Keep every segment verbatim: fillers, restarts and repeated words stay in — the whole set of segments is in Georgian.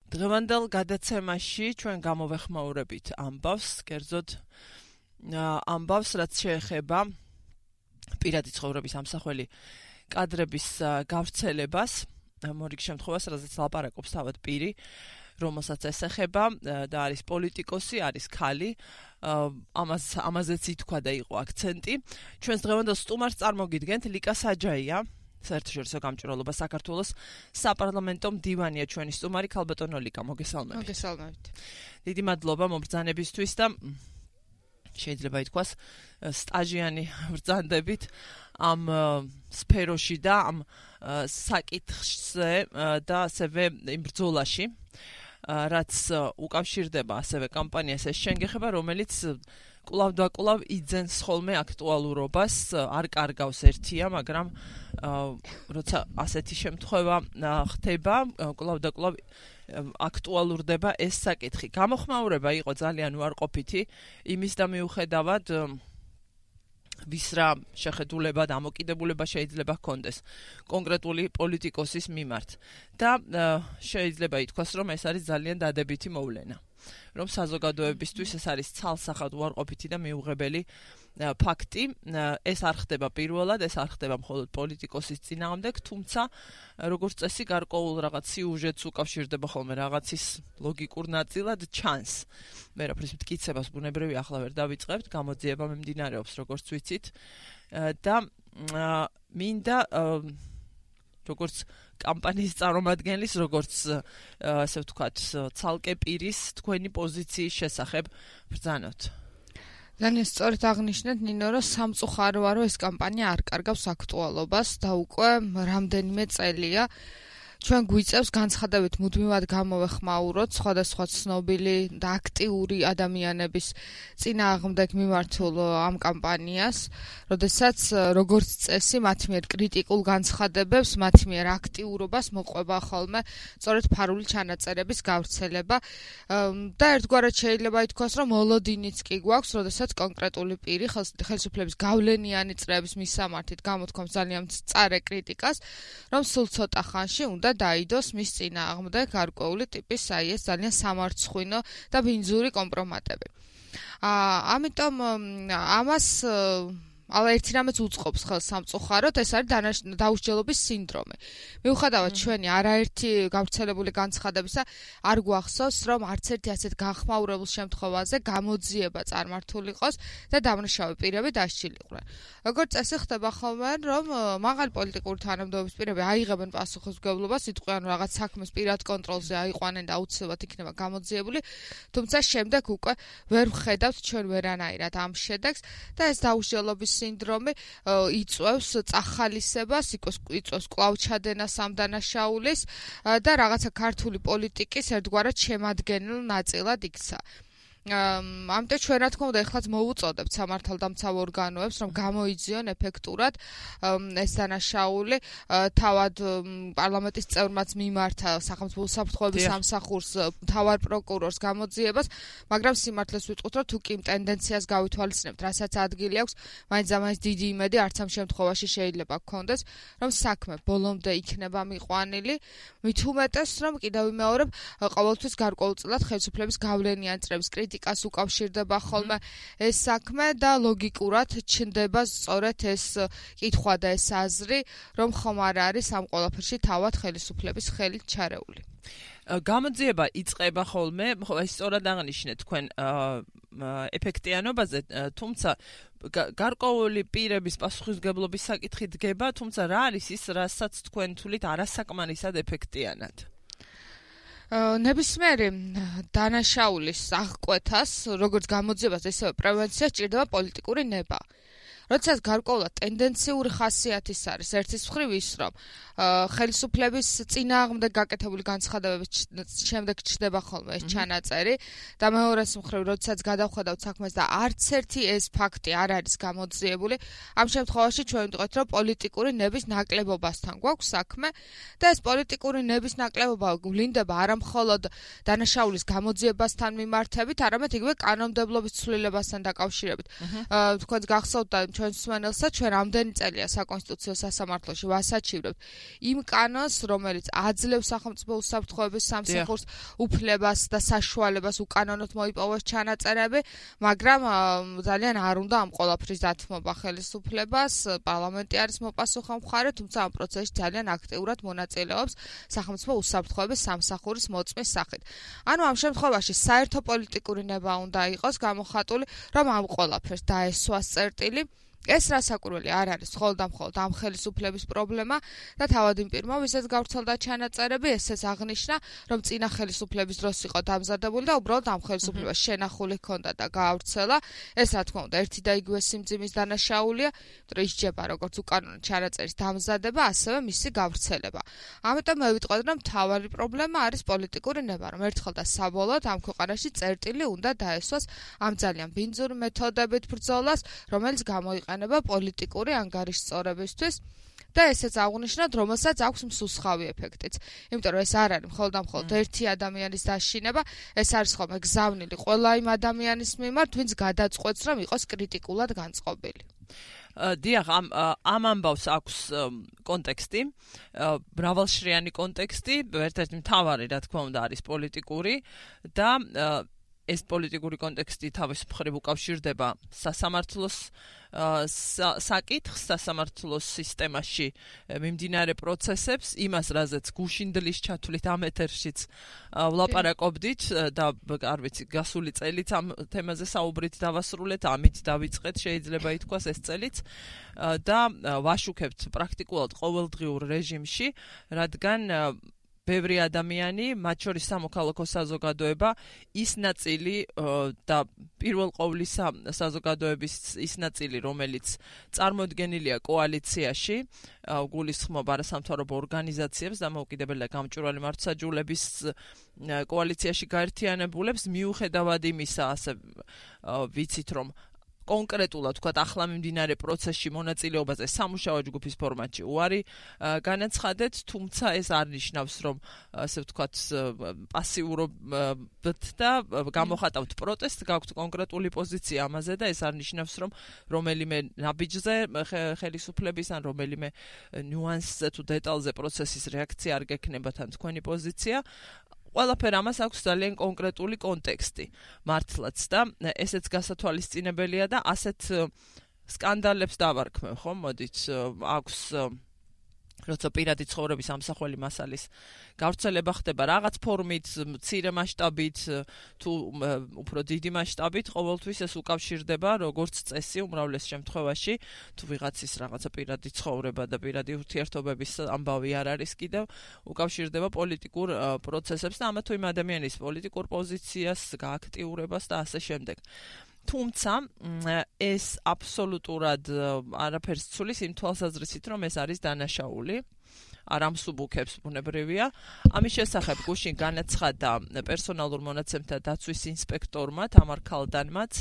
დღევანდელ გადაცემაში ჩვენ გამოვეხმაურებით ამბავს, კერძოდ ამბავს, რაც შეეხება პირადი ცხოვრების ამსახველი კადრების გავრცელებას, მორიგ შემთხვევას, რაზეც ლაპარაკობს თავად პირი, რომელსაც ესეხება და არის პოლიტიკოსი, არის ქალი, ამას ამაზეც ითქვა და იყო აქცენტი. ჩვენს დღევანდელ სტუმარს წარმოგიდგენთ ლიკა საჯაია, საერთაშორისო გამჭვირვალობა საქართველოს საპარლამენტო მდივანია ჩვენი სტუმარი ქალბატონო ლიკა, მოგესალმებით. მოგესალმებით. დიდი მადლობა მობრძანებისთვის და შეიძლება ითქვას სტაჟიანი ბრძანდებით ამ სფეროში და ამ საკითხზე და ასევე იმ ბრძოლაში, რაც უკავშირდება ასევე კამპანიას ეს შენგეხება, რომელიც კვლავ და კვლავ იძენს ხოლმე აქტუალურობას, არ კარგავს ერთია, მაგრამ როცა ასეთი შემთხვევა ხდება, კვლავ და კვლავ აქტუალურდება ეს საკითხი. გამოხმაურება იყო ძალიან უარყოფითი, იმის და მიუხედავად ვის რა შეხედულება და ამოკიდებულება შეიძლება ჰქონდეს კონკრეტული პოლიტიკოსის მიმართ და შეიძლება ითქვას, რომ ეს არის ძალიან დადებითი მოვლენა. რომ საზოგადოებისთვის ეს არის ცალსახად უარყოფითი და მიუღებელი ფაქტი, ეს არ ხდება პირველად, ეს არ ხდება მხოლოდ პოლიტიკოსის წინააღმდეგ, თუმცა როგორც წესი გარკვეულ რაღაც სიუჟეტს უკავშირდება ხოლმე რაღაცის ლოგიკურ ნაწილად ჩანს. ვერაფრის მტკიცებას ბუნებრივი ახლა ვერ დავიწყებთ, გამოძიება მიმდინარეობს როგორც ვიცით და მინდა როგორც კამპანიის წარმომადგენლის, როგორც ასე ვთქვათ, ცალკე პირის თქვენი პოზიციის შესახებ ბრძანოთ. ძალიან სწორად აღნიშნეთ, ნინო, რომ სამწუხაროა, რომ ეს კამპანია არ კარგავს აქტუალობას და უკვე რამდენიმე წელია ჩვენ გვიწევს განცხადებით მუდმივად გამოვეხმაუროთ სხვადასხვა ცნობილი და აქტიური ადამიანების წინააღმდეგ მიმართულ ამ კამპანიას, როდესაც როგორც წესი მათ მიერ კრიტიკულ განცხადებებს, მათ მიერ აქტიურობას მოყვება ხოლმე სწორედ ფარული ჩანაწერების გავრცელება და ერთგვარად შეიძლება ითქვას, რომ მოლოდინიც კი გვაქვს, როდესაც კონკრეტული პირი ხელისუფლების გავლენიანი წრეების მისამართით გამოთქვამს ძალიან მწარე კრიტიკას, რომ სულ ცოტა ხანში უნდა დაიდოს მის წინააღმდეგ გარკვეული ტიპის აი ეს ძალიან სამარცხვინო და ბინძური კომპრომატები. აა ამიტომ ამას ალა ერთი რამეც უწყობს ხელს სამწუხაროდ, ეს არის დაუსჯელობის სინდრომი. მიუხედავად ჩვენი არაერთი გავრცელებული განცხადებისა, არ გვახსოვს, რომ არც ერთი ასეთ განხმაურებულ შემთხვევაზე გამოძიება წარმართული იყოს და დამნაშავე პირები დასჯილიყვნენ. როგორც წესი ხდება ხოლმე, რომ მაღალი პოლიტიკური თანამდებობის პირები აიღებენ პასუხისმგებლობას, იტყვიან რაღაც საქმეს პირად კონტროლზე აიყვანენ და აუცილებლად იქნება გამოძიებული, თუმცა შემდეგ უკვე ვერ ვხედავთ ჩვენ ვერანაირად ამ შედეგს და ეს დაუსჯელობის სინდრომი იწვევს წახალისებას, იწვევს კვლავჩადენას ამ დანაშაულის და რაღაცა ქართული პოლიტიკის ერთგვარად შემადგენელ ნაწილად იქცა. ამიტომ ჩვენ რა თქმა უნდა ეხლაც მოვუწოდებთ სამართალდამცავ ორგანოებს, რომ გამოიძიონ ეფექტურად ეს დანაშაული თავად პარლამენტის წევრმაც მიმართა სახელმწიფო უსაფრთხოების სამსახურს, მთავარ პროკურორს გამოძიებას, მაგრამ სიმართლეს ვიტყვით, რომ თუ კი იმ ტენდენციას გავითვალისწინებთ, რასაც ადგილი აქვს, მაინც ამას დიდი იმედი არც ამ შემთხვევაში შეიძლება გქონდეს, რომ საქმე ბოლომდე იქნება მიყვანილი, მით უმეტეს, რომ კიდევ ვიმეორებ, ყოველთვის გარკვეულწილად ხელისუფლების გავლენიანი წრეების კრიტიკას უკავშირდება ხოლმე ეს საქმე და ლოგიკურად ჩნდება სწორედ ეს კითხვა და ეს აზრი, რომ ხომ არ არის ამ ყველაფერში თავად ხელისუფლების ხელით ჩარეული. გამოძიება იწყება ხოლმე, ხო ეს სწორად აღნიშნეთ თქვენ ეფექტიანობაზე, თუმცა გარკვეული პირების პასუხისმგებლობის საკითხი დგება, თუმცა რა არის ის, რასაც თქვენ თვლით არასაკმარისად ეფექტიანად? ნებისმიერი დანაშაულის აღკვეთას, როგორც გამოძიებას, ისევე პრევენციას ჭირდება პოლიტიკური ნება. როდესაც გარკვეულად ტენდენციური ხასიათის არის ერთის მხრივ ის, რომ ხელისუფლების წინააღმდეგ გაკეთებული განცხადებების შემდეგ ჩნდება ხოლმე ეს ჩანაწერი და მეორეს მხრივ, როდესაც გადავხედავთ საქმეს და არც ერთი ეს ფაქტი არ არის გამოძიებული, ამ შემთხვევაში ჩვენ ვიტყვით, რომ პოლიტიკური ნების ნაკლებობასთან გვაქვს საქმე და ეს პოლიტიკური ნების ნაკლებობა ვლინდება არა მხოლოდ დანაშაულის გამოძიებასთან მიმართებით, არამედ იგივე კანონმდებლობის ცვლილებასთან დაკავშირებით. თქვენს გახსოვთ და ჩვენს მსმენელსაც, ჩვენ რამდენი წელია საკონსტიტუციო სასამართლოში ვასაჩივრებთ იმ კანონს, რომელიც აძლევს სახელმწიფო უსაფრთხოების სამსახურს უფლებას და საშუალებას უკანონოდ მოიპოვოს ჩანაწერები, მაგრამ ძალიან არ უნდა ამ ყველაფრის დათმობა ხელისუფლებას, პარლამენტი არის მოპასუხე მხარე, თუმცა ამ პროცესში ძალიან აქტიურად მონაწილეობს სახელმწიფო უსაფრთხოების სამსახურის მოწმის სახით. ანუ ამ შემთხვევაში საერთო პოლიტიკური ნება უნდა იყოს გამოხატული, რომ ამ ყველაფერს დაესვას წერტილი. ეს რასაკვირველი არ არის მხოლოდ და მხოლოდ ამ ხელისუფლების პრობლემა და თავად იმ პირმა, ვისაც გავრცელდა ჩანაწერები, ესეც აღნიშნა, რომ წინა ხელისუფლების დროს იყო დამზადებული და უბრალოდ ამ ხელისუფლებას შენახული ჰქონდა და გაავრცელა. ეს რა თქმა უნდა, ერთი და იგივე სიმძიმის დანაშაულია, რომ ისჯება როგორც უკანონო ჩანაწერის დამზადება, ასევე მისი გავრცელება. ამიტომ მე ვიტყოდი, რომ მთავარი პრობლემა არის პოლიტიკური ნება, რომ ერთხელ და საბოლოოდ ამ ქვეყანაში წერტილი უნდა დაესვას ამ ძალიან ბინძური მეთოდებით ბრძოლას, რომელიც გამოიყენება პოლიტიკური ანგარიშსწორებისთვის და ესეც აღნიშნოთ, რომელსაც აქვს მსუსხავი ეფექტიც. იმიტომ რომ ეს არ არის მხოლოდ და მხოლოდ ერთი ადამიანის დაშინება, ეს არის ხოლმე გზავნილი ყველა იმ ადამიანის მიმართ, ვინც გადაწყვეტს, რომ იყოს კრიტიკულად განწყობილი. დიახ, ამ ამ ამბავს აქვს კონტექსტი, მრავალშრიანი კონტექსტი, ერთ-ერთი მთავარი, რა თქმა უნდა, არის პოლიტიკური და ეს პოლიტიკური კონტექსტი თავის მხრივ უკავშირდება სასამართლოს საკითხს, სასამართლოს სისტემაში მიმდინარე პროცესებს, იმას, რაზეც გუშინდლის ჩათვლით ამ ეთერშიც ვლაპარაკობდით და არ ვიცი, გასული წელიც ამ თემაზე საუბრით დავასრულეთ, ამით დავიწყეთ, შეიძლება ითქვას ეს წელიც და ვაშუქებთ პრაქტიკულად ყოველდღიურ რეჟიმში, რადგან ბევრი ადამიანი, მათ შორის სამოქალაქო საზოგადოება, ის ნაწილი და პირველ ყოვლისა საზოგადოების ის ნაწილი, რომელიც წარმოდგენილია კოალიციაში, გულისხმობ არასამთავრობო ორგანიზაციებს, დამოუკიდებელი და გამჭვირვალე მართლმსაჯულების კოალიციაში გაერთიანებულებს, მიუხედავად იმისა, ასე ვიცით, რომ კონკრეტულად თქვათ ახლა მიმდინარე პროცესში მონაწილეობაზე სამუშაო ჯგუფის ფორმატში უარი განაცხადეთ, თუმცა ეს არ ნიშნავს, რომ ასე ვთქვათ პასიურობთ და გამოხატავთ პროტესტს, გაქვთ კონკრეტული პოზიცია ამაზე და ეს არ ნიშნავს, რომ რომელიმე ნაბიჯზე ხელისუფლების ან რომელიმე ნიუანსზე თუ დეტალზე პროცესის რეაქცია არ გექნებათ ან თქვენი პოზიცია. ყველაფერ ამას აქვს ძალიან კონკრეტული კონტექსტი მართლაც და ესეც გასათვალისწინებელია და ასეთ სკანდალებს დავარქმევ, ხო, მოდით, აქვს როცა პირადი ცხოვრების ამსახველი მასალის გავრცელება ხდება რაღაც ფორმით, მცირე მასშტაბით თუ უფრო დიდი მასშტაბით, ყოველთვის ეს უკავშირდება როგორც წესი უმრავლეს შემთხვევაში, თუ ვიღაცის რაღაცა პირადი ცხოვრება და პირადი ურთიერთობების ამბავი არ არის კიდევ, უკავშირდება პოლიტიკურ პროცესებს და ამა თუ იმ ადამიანის პოლიტიკურ პოზიციას, გააქტიურებას და ასე შემდეგ. თუმცა ეს აბსოლუტურად არაფერს ცulis იმ თვალსაზრისით, რომ ეს არის დანაშაული, არ ამსუბუქებს ბუნებრივია. ამის შესახებ გუშინ განაცხადა პერსონალურ მონაცემთა დაცვის ინსპექტორმა თამარ ქალდანმაც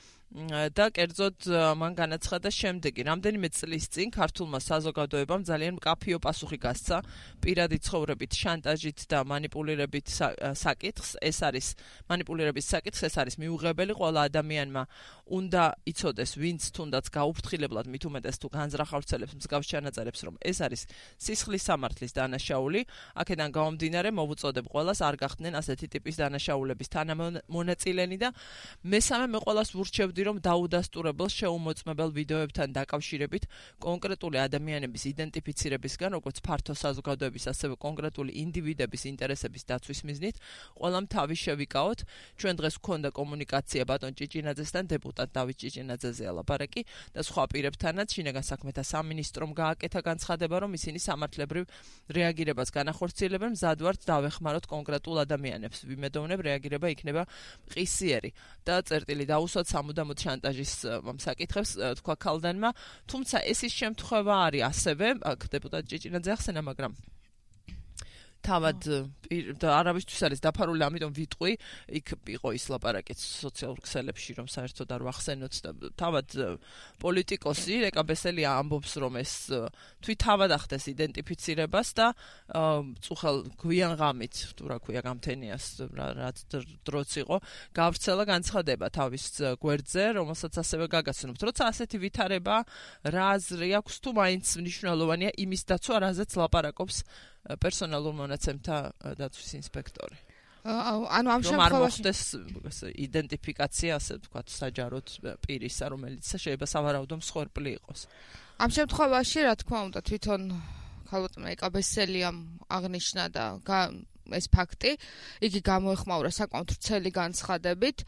და კერძოდ მან განაცხადა შემდეგი: რამდენიმე წლის წინ ქართულმა საზოგადოებამ ძალიან მკაფიო პასუხი გასცა პირადი ცხოვრებით შანტაჟით და მანიპულირებით საკითხს. ეს არის მანიპულირების საკითხს, ეს არის მიუღებელი, ყველა ადამიანმა უნდა იცოდეს, ვინც თუნდაც გაუფრთხილებლად მით უმეტეს თუ განზრახავცელებს მსგავს ჩანაწერებს, რომ ეს არის სისხლის სამართლის დანაშაული. აქედან გამომდინარე, მოვუწოდებ ყველას არ გახდნენ ასეთი ტიპის დანაშაულების თანამონაწილენი და მესამე მე ყველას ვურჩევდი, რომ დაუდასტურებელ შეუმოწმებელ ვიდეოებთან დაკავშირებით კონკრეტული ადამიანების იდენტიფიცირებისგან, როგორც ფართო საზოგადოების, ასევე კონკრეტული ინდივიდების ინტერესების დაცვის მიზნით, ყველამ თავი შევიკავოთ. ჩვენ დღეს გვქონდა კომუნიკაცია ბატონ ჭიჭინაძესთან, დეპუტატ დავით ჭიჭინაძეზეა ლაპარაკი და სხვა პირებთანაც. შინაგან საქმეთა სამინისტრომ გააკეთა განცხადება, რომ ისინი სამართლებრივ რეაგირებას განახორციელებენ, მზად ვართ დავეხმაროთ კონკრეტულ ადამიანებს. ვიმედოვნებ, რეაგირება იქნება მყისიერი და წერტილი დაუსვათ სამუდამოდ შანტაჟის საკითხებს, თქვა ქალდანმა. თუმცა ეს ის შემთხვევა არის ასევე, აქ დეპუტატ ჭიჭინაძე ახსენა, მაგრამ თავად არავისთვის არის დაფარული, ამიტომ ვიტყვი, იქ იყო ის ლაპარაკიც სოციალურ ქსელებში, რომ საერთოდ არ ვახსენოთ და თავად პოლიტიკოსი რეკა ბესელია ამბობს, რომ ეს თვით თავად ახდენს იდენტიფიცირებას და წუხელ გვიან ღამით, თუ რა ქვია გამთენიას, რაც დროც იყო, გავრცელა განცხადება თავის გვერდზე, რომელსაც ასევე გაგაცნობთ. როცა ასეთი ვითარება, რა აზრი აქვს თუ მაინც მნიშვნელოვანია იმის დაცვა, რაზეც ლაპარაკობს პერსონალურ მონაცემთა დაცვის ინსპექტორი. ანუ ამ შემთხვევაში არ მოხდეს იდენტიფიკაცია, ასე ვთქვათ, საჯაროდ პირისა, რომელიც შეიძლება სავარაუდო მსხვერპლი იყოს. ამ შემთხვევაში, რა თქმა უნდა, თვითონ ქალბატონმა ეკაბესელიამ აღნიშნა და ეს ფაქტი, იგი გამოეხმაურა საკმაოდ ვრცელი განცხადებით.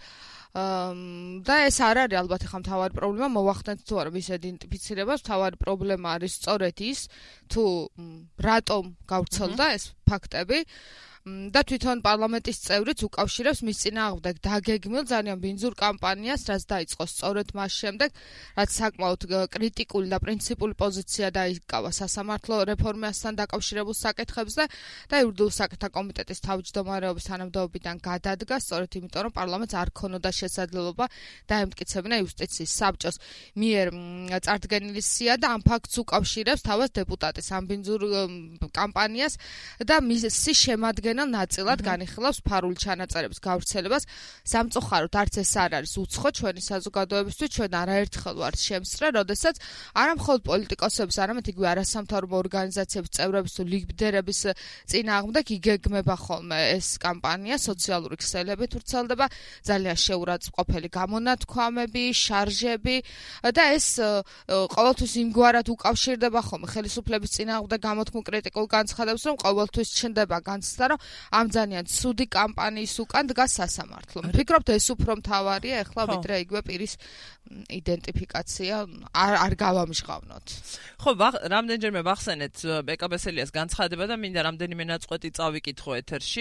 და ეს არ არის ალბათ ახლა მთავარი პრობლემა, მოვახდენთ თუ არა მის იდენტიფიცირებას, მთავარი პრობლემა არის სწორედ ის, თუ რატომ გავრცელდა ეს ფაქტები. და თვითონ პარლამენტის წევრიც უკავშირებს მის წინააღმდეგ დაგეგმილ ძალიან ბინძურ კამპანიას, რაც დაიწყო სწორედ მას შემდეგ, რაც საკმაოდ კრიტიკული და პრინციპული პოზიცია დაიკავა სასამართლო რეფორმასთან დაკავშირებულ საკითხებზე და იურიდიულ საკითხთა კომიტეტის თავმჯდომარეობის თანამდებობიდან გადადგა, სწორედ იმიტომ, რომ პარლამენტს არ ქონოდა შესაძლებლობა დაემტკიცებინა იუსტიციის საბჭოს მიერ წარდგენილი სია და ამ ფაქტს უკავშირებს თავად დეპუტატის ამ ბინძურ კამპანიას და მისი შემადგენელი ნაწილად განიხილავს ფარული ჩანაწერების გავრცელებას. სამწუხაროდ არც ეს არ არის უცხო ჩვენი საზოგადოებისთვის, ჩვენ არაერთხელ ვართ შემსწრე, როდესაც არა მხოლოდ პოლიტიკოსების, არამედ იგივე არასამთავრობო ორგანიზაციების წევრების თუ ლიდერების წინააღმდეგ იგეგმება ხოლმე ეს კამპანია, სოციალური ქსელებით ვრცელდება, ძალიან შეურაცხმყოფელი გამონათქვამები, შარჟები და ეს ყოველთვის იმგვარად უკავშირდება ხოლმე ხელისუფლების წინააღმდეგ გამოთქმულ კრიტიკულ განცხადებას, რომ ყოველთვის ჩნდება განცდა, რომ ამ ძალიან ცუდი კამპანიის უკან დგას სასამართლო. ვფიქრობთ ეს უფრო მთავარია ახლა ვიდრე იგივე პირის იდენტიფიკაცია არ არ გავამჟღავნოთ. ხო, რამდენჯერმე ვახსენეთ ეკაბესელიას განცხადება და მინდა რამდენიმე ნაწყვეტი წავიკითხო ეთერში.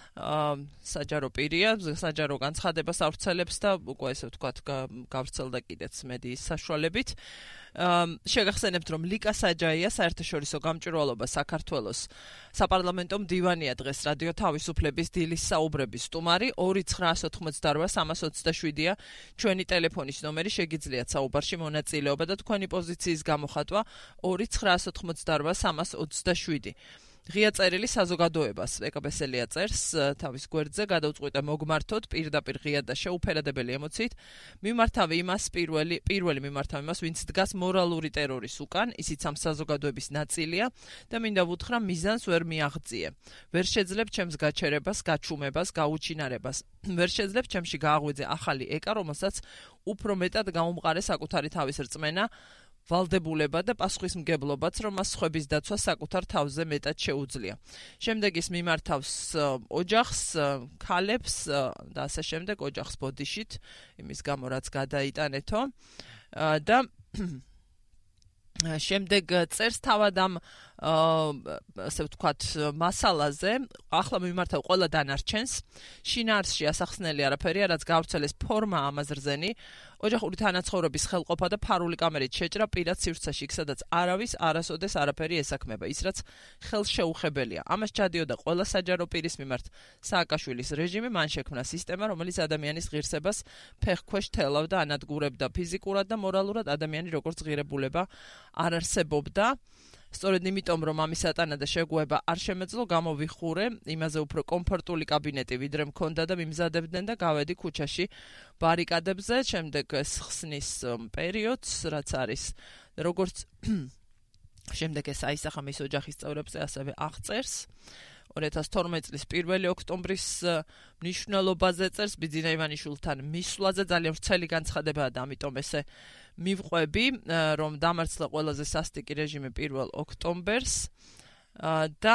საჯარო პირია, საჯარო განცხადებას ავრცელებს და უკვე ესე ვთქვათ გავრცელდა კიდეც მედიის საშუალებით. შეგახსენებთ, რომ ლიკა საჯაია საერთაშორისო გამჭვირვალობა საქართველოს საპარლამენტო მდივანია დღეს რადიო თავისუფლების დილის საუბრების სტუმარი. ორი ცხრაასი ოცდაოთხი სამას ოცდაშვიდია ჩვენი ტელეფონის ნომერი, შეგიძლიათ საუბარში მონაწილეობა და თქვენი პოზიციის გამოხატვა ორი ცხრაასი ოცდაოთხი სამას ოცდაშვიდი. ღია წერილი საზოგადოებას ეკაბესელია წერს თავის გვერდზე, გადავწყვიტე მოგმართოთ პირდაპირ ღია და შეუფერადებელი ემოციით მიმართავი იმას პირველი პირველი მიმართავი იმას, ვინც დგას მორალური ტერორის უკან, ისიც ამ საზოგადოების ნაწილია და მინდა ვუთხრა მიზანს ვერ მიაღწიე. ვერ შეძლებ ჩემს გაჩერებას, გაჩუმებას, გაუჩინარებას. ვერ შეძლებ ჩემში გააღვიძე ახალი ეკა, რომელსაც უფრო მეტად გაუმყარე საკუთარი თავის რწმენა, ვალდებულება და პასუხისმგებლობაც, რომ მას სხვების დაცვა საკუთარ თავზე მეტად შეუძლია. შემდეგ ის მიმართავს ოჯახს, ქალებს და ასე შემდეგ ოჯახს ბოდიშით, იმის გამო რაც გადაიტანეთო და შემდეგ წერს თავად ამ ასე ვთქვათ მასალაზე, ახლა მიმართავ ყველა დანარჩენს, შინაარსში ასახსნელი არაფერია, რაც გავრცელეს ფორმა ამაზრზენი, ოჯახური თანაცხოვრების ხელყოფა და ფარული კამერით შეჭრა პირად სივრცეში, სადაც არავის არასოდეს არაფერი ესაქმება, ის რაც ხელშეუხებელია. ამას ჩადიოდა ყველა საჯარო პირის მიმართ სააკაშვილის რეჟიმი, მან შექმნა სისტემა, რომელიც ადამიანის ღირსებას ფეხქვეშ თელავდა, ანადგურებდა ფიზიკურად და მორალურად ადამიანი როგორც ღირებულება არ არსებობდა. სწორედ იმიტომ, რომ ამის ატანა და შეგუება არ შემეძლო, გამოვიხურე იმაზე უფრო კომფორტული კაბინეტი, ვიდრე მქონდა და მიმზადებდნენ და გავედი ქუჩაში ბარიკადებზე. შემდეგ ეს ხსნის პერიოდს, რაც არის როგორც შემდეგ ეს აისახა მის ოჯახის წევრებზე, ასევე აღწერს. ორი ათას თორმეტი წლის პირველი ოქტომბრის მნიშვნელობაზე წერს, ბიძინა ივანიშვილთან მისვლაზე, ძალიან ვრცელი განცხადებაა და ამიტომ ესე მივყვები, რომ დამარცხდა ყველაზე სასტიკი რეჟიმი პირველ ოქტომბერს და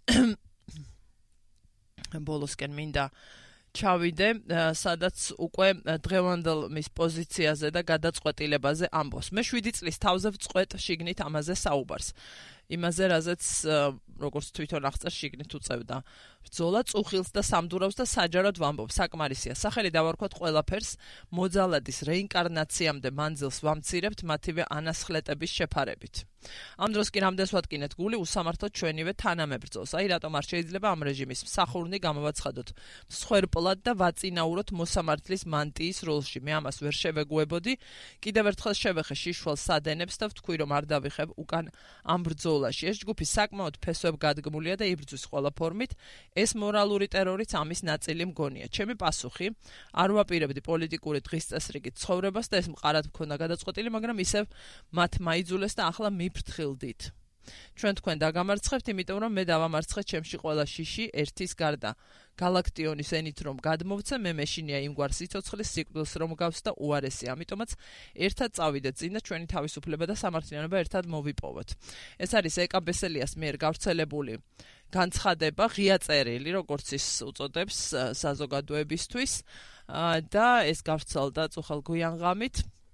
ბოლოსკენ მინდა ჩავიდე, სადაც უკვე დღევანდელ მის პოზიციაზე და გადაწყვეტილებაზე ამბობს. მე შვიდი წლის თავზე ვწყვეტ შიგნით ამაზე საუბარს. იმაზე, რაზეც როგორც თვითონ აღწერს შიგნით უწევდა ბრძოლა, წუხილს და სამდურავს და საჯაროდ ვამბობ, საკმარისია. სახელი დავარქვათ ყველაფერს, მოძალადის რეინკარნაციამდე მანძილს ვამცირებთ მათივე ანასხლეტების შეფარებით. ამ დროს კი რამდენს ვატკინეთ გული, უსამართლოდ ჩვენივე თანამებრძოლს. აი რატომ არ შეიძლება ამ რეჟიმის მსახურნი გამოვაცხადოთ მსხვერპლად და ვაწინაუროთ მოსამართლის მანტიის როლში. მე ამას ვერ შევეგუებოდი. კიდევ ერთხელ შევეხე შიშვალ სადენებს და ვთქვი, რომ არ დავიხებ უკან ამ ბრძოლაში. ეს ჯგუფი საკმაოდ ფესვებ გადგმულია და იბრძვის ყველა ფორმით. ეს მორალური ტერორიც ამის ნაწილი მგონია. ჩემი პასუხი, არ ვაპირებდი პოლიტიკური დღის წესრიგით ცხოვრებას და ეს მყარად მქონდა გადაწყვეტილი, მაგრამ ისევ მათ მაიძულეს და ახლა მიფრთხილდით. ჩვენ თქვენ დაგამარცხებთ, იმიტომ რომ მე დავამარცხე ჩემში ყველა შიში ერთის გარდა. გალაქტიონის ენით რომ გადმოვცე, მე მეშინია იმგვარ სიცოცხლის სიკვდილს რომ გავს და უარესი. ამიტომაც ერთად წავიდეთ წინ და ჩვენი თავისუფლება და სამართლიანობა ერთად მოვიპოვოთ. ეს არის ეკა ბესელიას მიერ გავრცელებული განცხადება, ღია წერილი, როგორც ის უწოდებს საზოგადოებისთვის და ეს გავრცელდა წუხელ გვიანღამით.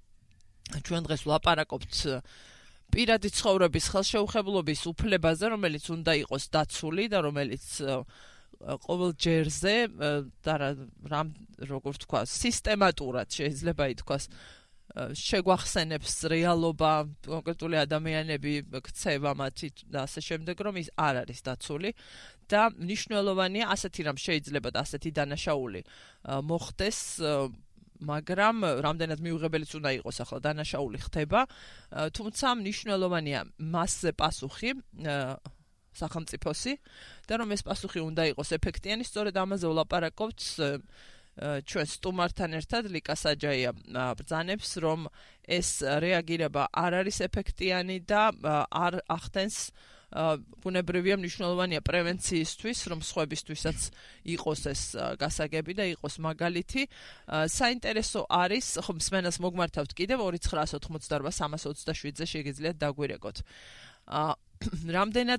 ჩვენ დღეს ვლაპარაკობთ პირადი ცხოვრების ხელშეუხებლობის უფლებაზე, რომელიც უნდა იყოს დაცული და რომელიც ყოველ ჯერზე და რამ როგორ თქვა, სისტემატურად შეიძლება ითქვას, შეგვახსენებს რეალობა, კონკრეტული ადამიანები ქცევა მათი და ასე შემდეგ, რომ ის არ არის დაცული და მნიშვნელოვანია ასეთი რამ შეიძლება და ასეთი დანაშაული მოხდეს, მაგრამ რამდენად მიუღებელიც უნდა იყოს ახლა დანაშაული ხდება, თუმცა მნიშვნელოვანია მასზე პასუხი სახელმწიფოსი და რომ ეს პასუხი უნდა იყოს ეფექტიანი, სწორედ ამაზე ვლაპარაკობთ ჩვენ სტუმართან ერთად ლიკა საჯაია ბრძანებს, რომ ეს რეაგირება არ არის ეფექტიანი და არ ახდენს ბუნებრივია მნიშვნელოვანია პრევენციისთვის, რომ სხვებისთვისაც იყოს ეს გასაგები და იყოს მაგალითი. საინტერესო არის, ხო მსმენელს მოგმართავთ კიდევ ორი ცხრაას ოთხმოცდაორბა სამას ოცდაშვიდზე შეგიძლიათ დაგვირეკოთ. რამდენად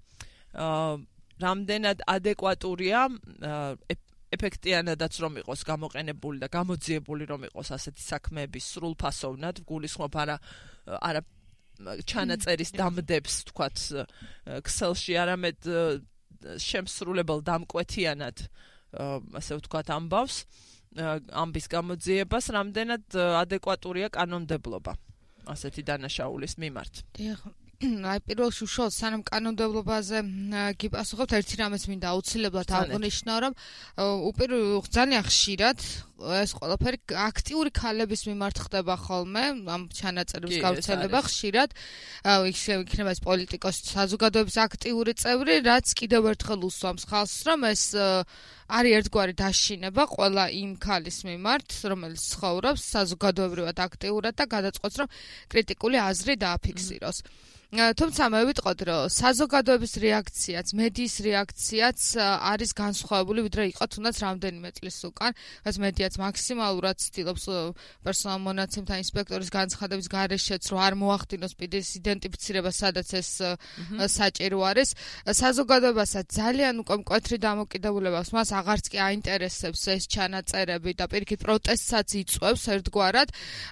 რამდენად ადეკვატურია ეფექტიანადაც რომ იყოს გამოყენებული და გამოძიებული რომ იყოს ასეთი საქმეების სრულფასოვნად, გულისხმობ არა არა ჩანაწერის დამდებს, თქვათ, ქსელში, არამედ შემსრულებელ დამკვეთიანად, ასე ვთქვათ, ამბავს, ამბის გამოძიებას, რამდენად ადეკვატურია კანონმდებლობა ასეთი დანაშაულის მიმართ. აი პირველში უშუალოდ სანამ კანონმდებლობაზე გიპასუხებთ, ერთი რამეს მინდა აუცილებლად აღვნიშნო, რომ უპირველეს ძალიან ხშირად ეს ყველაფერი აქტიური ქალების მიმართ ხდება ხოლმე, ამ ჩანაწერების გავრცელება ხშირად, იქნება ეს პოლიტიკოსი, საზოგადოების აქტიური წევრი, რაც კიდევ ერთხელ უსვამს ხალხს, რომ ეს არის ერთგვარი დაშინება ყველა იმ ქალის მიმართ, რომელიც ცხოვრობს საზოგადოებრივად აქტიურად და გადაწყვეტს, რომ კრიტიკული აზრი დააფიქსიროს. თუმცა მე ვიტყოდი, რომ საზოგადოების რეაქციაც, მედიის რეაქციაც არის განსხვავებული, ვიდრე იყო თუნდაც რამდენიმე წლის უკან, რაც მედიაც მაქსიმალურად ცდილობს პერსონალ მონაცემთა ინსპექტორის განცხადების გარეშეც, რომ არ მოახდინოს პირის იდენტიფიცირება, სადაც ეს საჭირო არის. საზოგადოებასაც ძალიან უკვე მკვეთრი დამოკიდებულება აქვს, მას აღარც კი აინტერესებს ეს ჩანაწერები და პირიქით პროტესტსაც იწვევს ერთგვარად.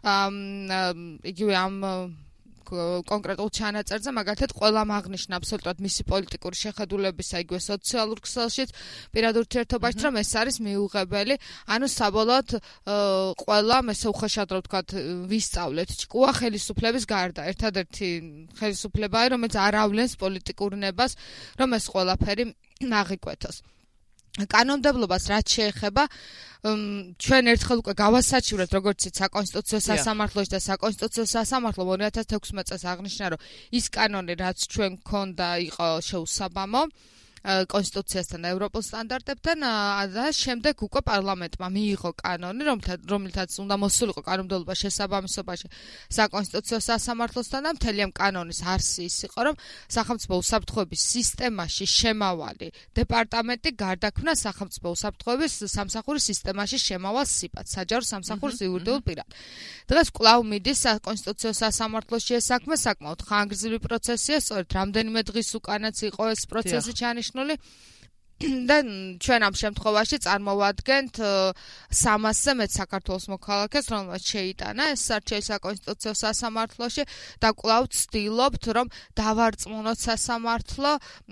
იგივე ამ კონკრეტულ ჩანაწერზე მაგალითად ყველამ აღნიშნა აბსოლუტურად მისი პოლიტიკური შეხედულებისა, იგივე სოციალურ ქსელშიც, პირად ურთიერთობაში, რომ ეს არის მიუღებელი, ანუ საბოლოოდ ყველამ ესე უხეშად რომ ვთქვათ, ვისწავლეთ ჭკუა ხელისუფლების გარდა. ერთადერთი ხელისუფლებაა, რომელიც არ ავლენს პოლიტიკურ ნებას, რომ ეს ყველაფერი აღიკვეთოს. კანონმდებლობას რაც შეეხება, ჩვენ ერთხელ უკვე გავასაჩივრეთ, როგორც იცით, საკონსტიტუციო სასამართლოში და საკონსტიტუციო სასამართლომ ორი ათას თექვსმეტ წელს აღნიშნა, რომ ის კანონი, რაც ჩვენ გქონდა, იყო შეუსაბამო კონსტიტუციასთან და ევროპულ სტანდარტებთან და შემდეგ უკვე პარლამენტმა მიიღო კანონი, რომლითაც უნდა მოსულიყო კანონმდებლობა შესაბამისობაში საკონსტიტუციო სასამართლოსთან და მთელი ამ კანონის არსი ის იყო, რომ სახელმწიფო უსაფრთხოების სისტემაში შემავალი დეპარტამენტი გარდაქმნა სახელმწიფო უსაფრთხოების სამსახურის სისტემაში შემავალ სიპატს, საჯარო სამსახურის იურიდიულ პირად. დღეს კვლავ მიდის საკონსტიტუციო სასამართლოში ეს საქმე, საკმაოდ ხანგრძლივი პროცესია, სწორედ რამდენიმე დღის უკანაც იყო ეს პროცესი ჩანიშნული. და ჩვენ ამ შემთხვევაში წარმოვადგენთ სამასზე მეტ საქართველოს მოქალაქეს, რომელმაც შეიტანა ეს არჩევის საკონსტიტუციო სასამართლოში და კვლავ ვცდილობთ, რომ დავარწმუნოთ სასამართლო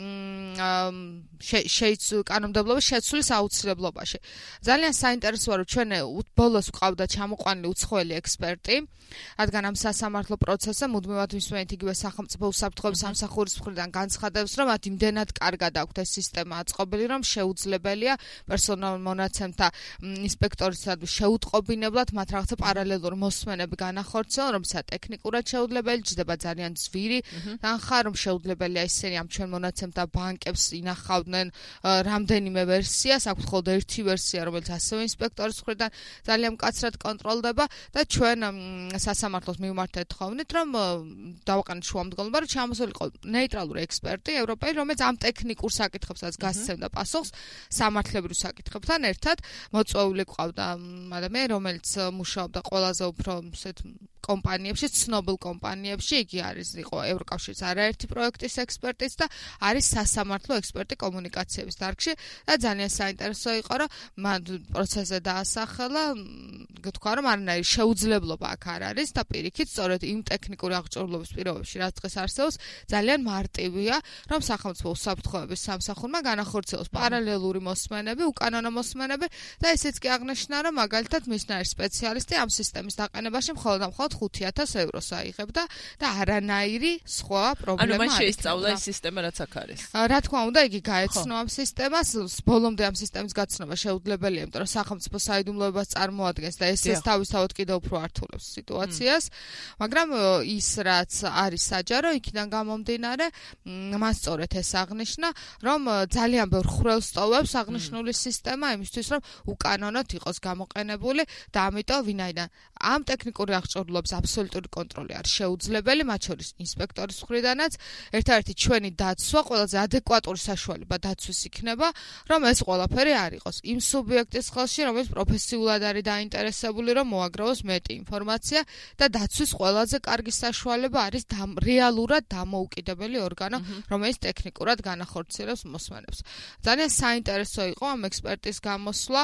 კანონმდებლობის შეცვლის აუცილებლობაში. ძალიან საინტერესოა, რომ ჩვენ ბოლოს ვყავდა ჩამოყვანილი უცხოელი ექსპერტი, რადგან ამ სასამართლო პროცესზე მუდმივად ვისმენთ იგივე სახელმწიფო უსაფრთხოების სამსახურის მხრიდან განცხადებს, რომ მათ იმდენად კარგად აქვთ ეს სისტემა აწყობილი, რომ შეუძლებელია პერსონალ მონაცემთა ინსპექტორისადმი შეუტყობინებლად მათ რაღაცა პარალელური მოსმენები განახორციელონ, რომელსაც ტექნიკურად შეუძლებელი ჯდება ძალიან ძვირი თანხა, რომ შეუძლებელია ისინი ამ ჩვენ მონაცემთა ბანკებს ინახავდნენ რამდენიმე ვერსიას, აქვთ მხოლოდ ერთი ვერსია, რომელიც ასევე ინსპექტორის მხრიდან ძალიან მკაცრად კონტროლდება და ჩვენ სასამართლოს მივმართეთ ხოვნით, რომ დავაყენოთ შუამდგომლობა, რომ ჩამოსულიყო ნეიტრალური ექსპერტი ევროპელი, რომელიც ამ ტექნიკურ საკითხებსაც გასცემდა პასუხს სამართლებრივ საკითხებთან ერთად. მოწვეული ყავდა ადამიანი, რომელიც მუშაობდა ყველაზე უფრო ისეთ კომპანიებში, ცნობილ კომპანიებში, იგი არის იყო ევროკავშირის არაერთი პროექტის ექსპერტიც და არის სასამართლო ექსპერტი კომუნიკაციების დარგში და ძალიან საინტერესო იყო, რომ მან პროცესზე დაასახელა, თქვა, რომ არანაირი შეუძლებლობა აქ არ არის და პირიქით, სწორედ იმ ტექნიკური აღჭურვილობის პირობებში, რაც დღეს არსებობს, ძალიან მარტივია, რომ სახელმწიფო უსაფრთხოების სამსახურმა განახორციელოს პარალელური მოსმენები, უკანონო მოსმენები და ესეც კი აღნიშნა, რომ მაგალითად მისნაირი სპეციალისტი ამ სისტემის დაყენებაში მხოლოდ და მხოლოდ ხუთი ათას ევროს აიღებდა და არანაირი სხვა პრობლემა არ იქნა. ანუ მან შეისწავლა ეს სისტემა რაც აქ არის. რა თქმა უნდა, იგი გაეცნო ამ სისტემას, ბოლომდე ამ სისტემის გაცნობა შეუძლებელია, იმიტომ რომ სახელმწიფო საიდუმლოებას წარმოადგენს და ეს ეს თავისთავად კიდევ უფრო ართულებს სიტუაციას, მაგრამ ის რაც არის საჯარო, იქიდან გამომდინარე, მას სწორედ ეს აღნიშნა, რომ ძალიან ბევრ ხვრელს ტოვებს აღნიშნული სისტემა იმისთვის, რომ უკანონოდ იყოს გამოყენებული და ამიტომ ვინაიდან ამ ტექნიკური აღჭურვილობის აბსოლუტური კონტროლი არის შეუძლებელი, მათ შორის ინსპექტორის მხრიდანაც, ერთ-ერთი ჩვენი დაცვა ყველაზე ადეკვატური საშუალება დაცვის იქნება, რომ ეს ყველაფერი არ იყოს იმ სუბიექტის ხელში, რომელიც პროფესიულად არის დაინტერესებული, რომ მოაგროვოს მეტი ინფორმაცია და დაცვის ყველაზე კარგი საშუალება არის რეალურად დამოუკიდებელი ორგანო, რომელიც ტექნიკურად განახორციელებს მოსმენებს. ძალიან საინტერესო იყო ამ ექსპერტის გამოსვლა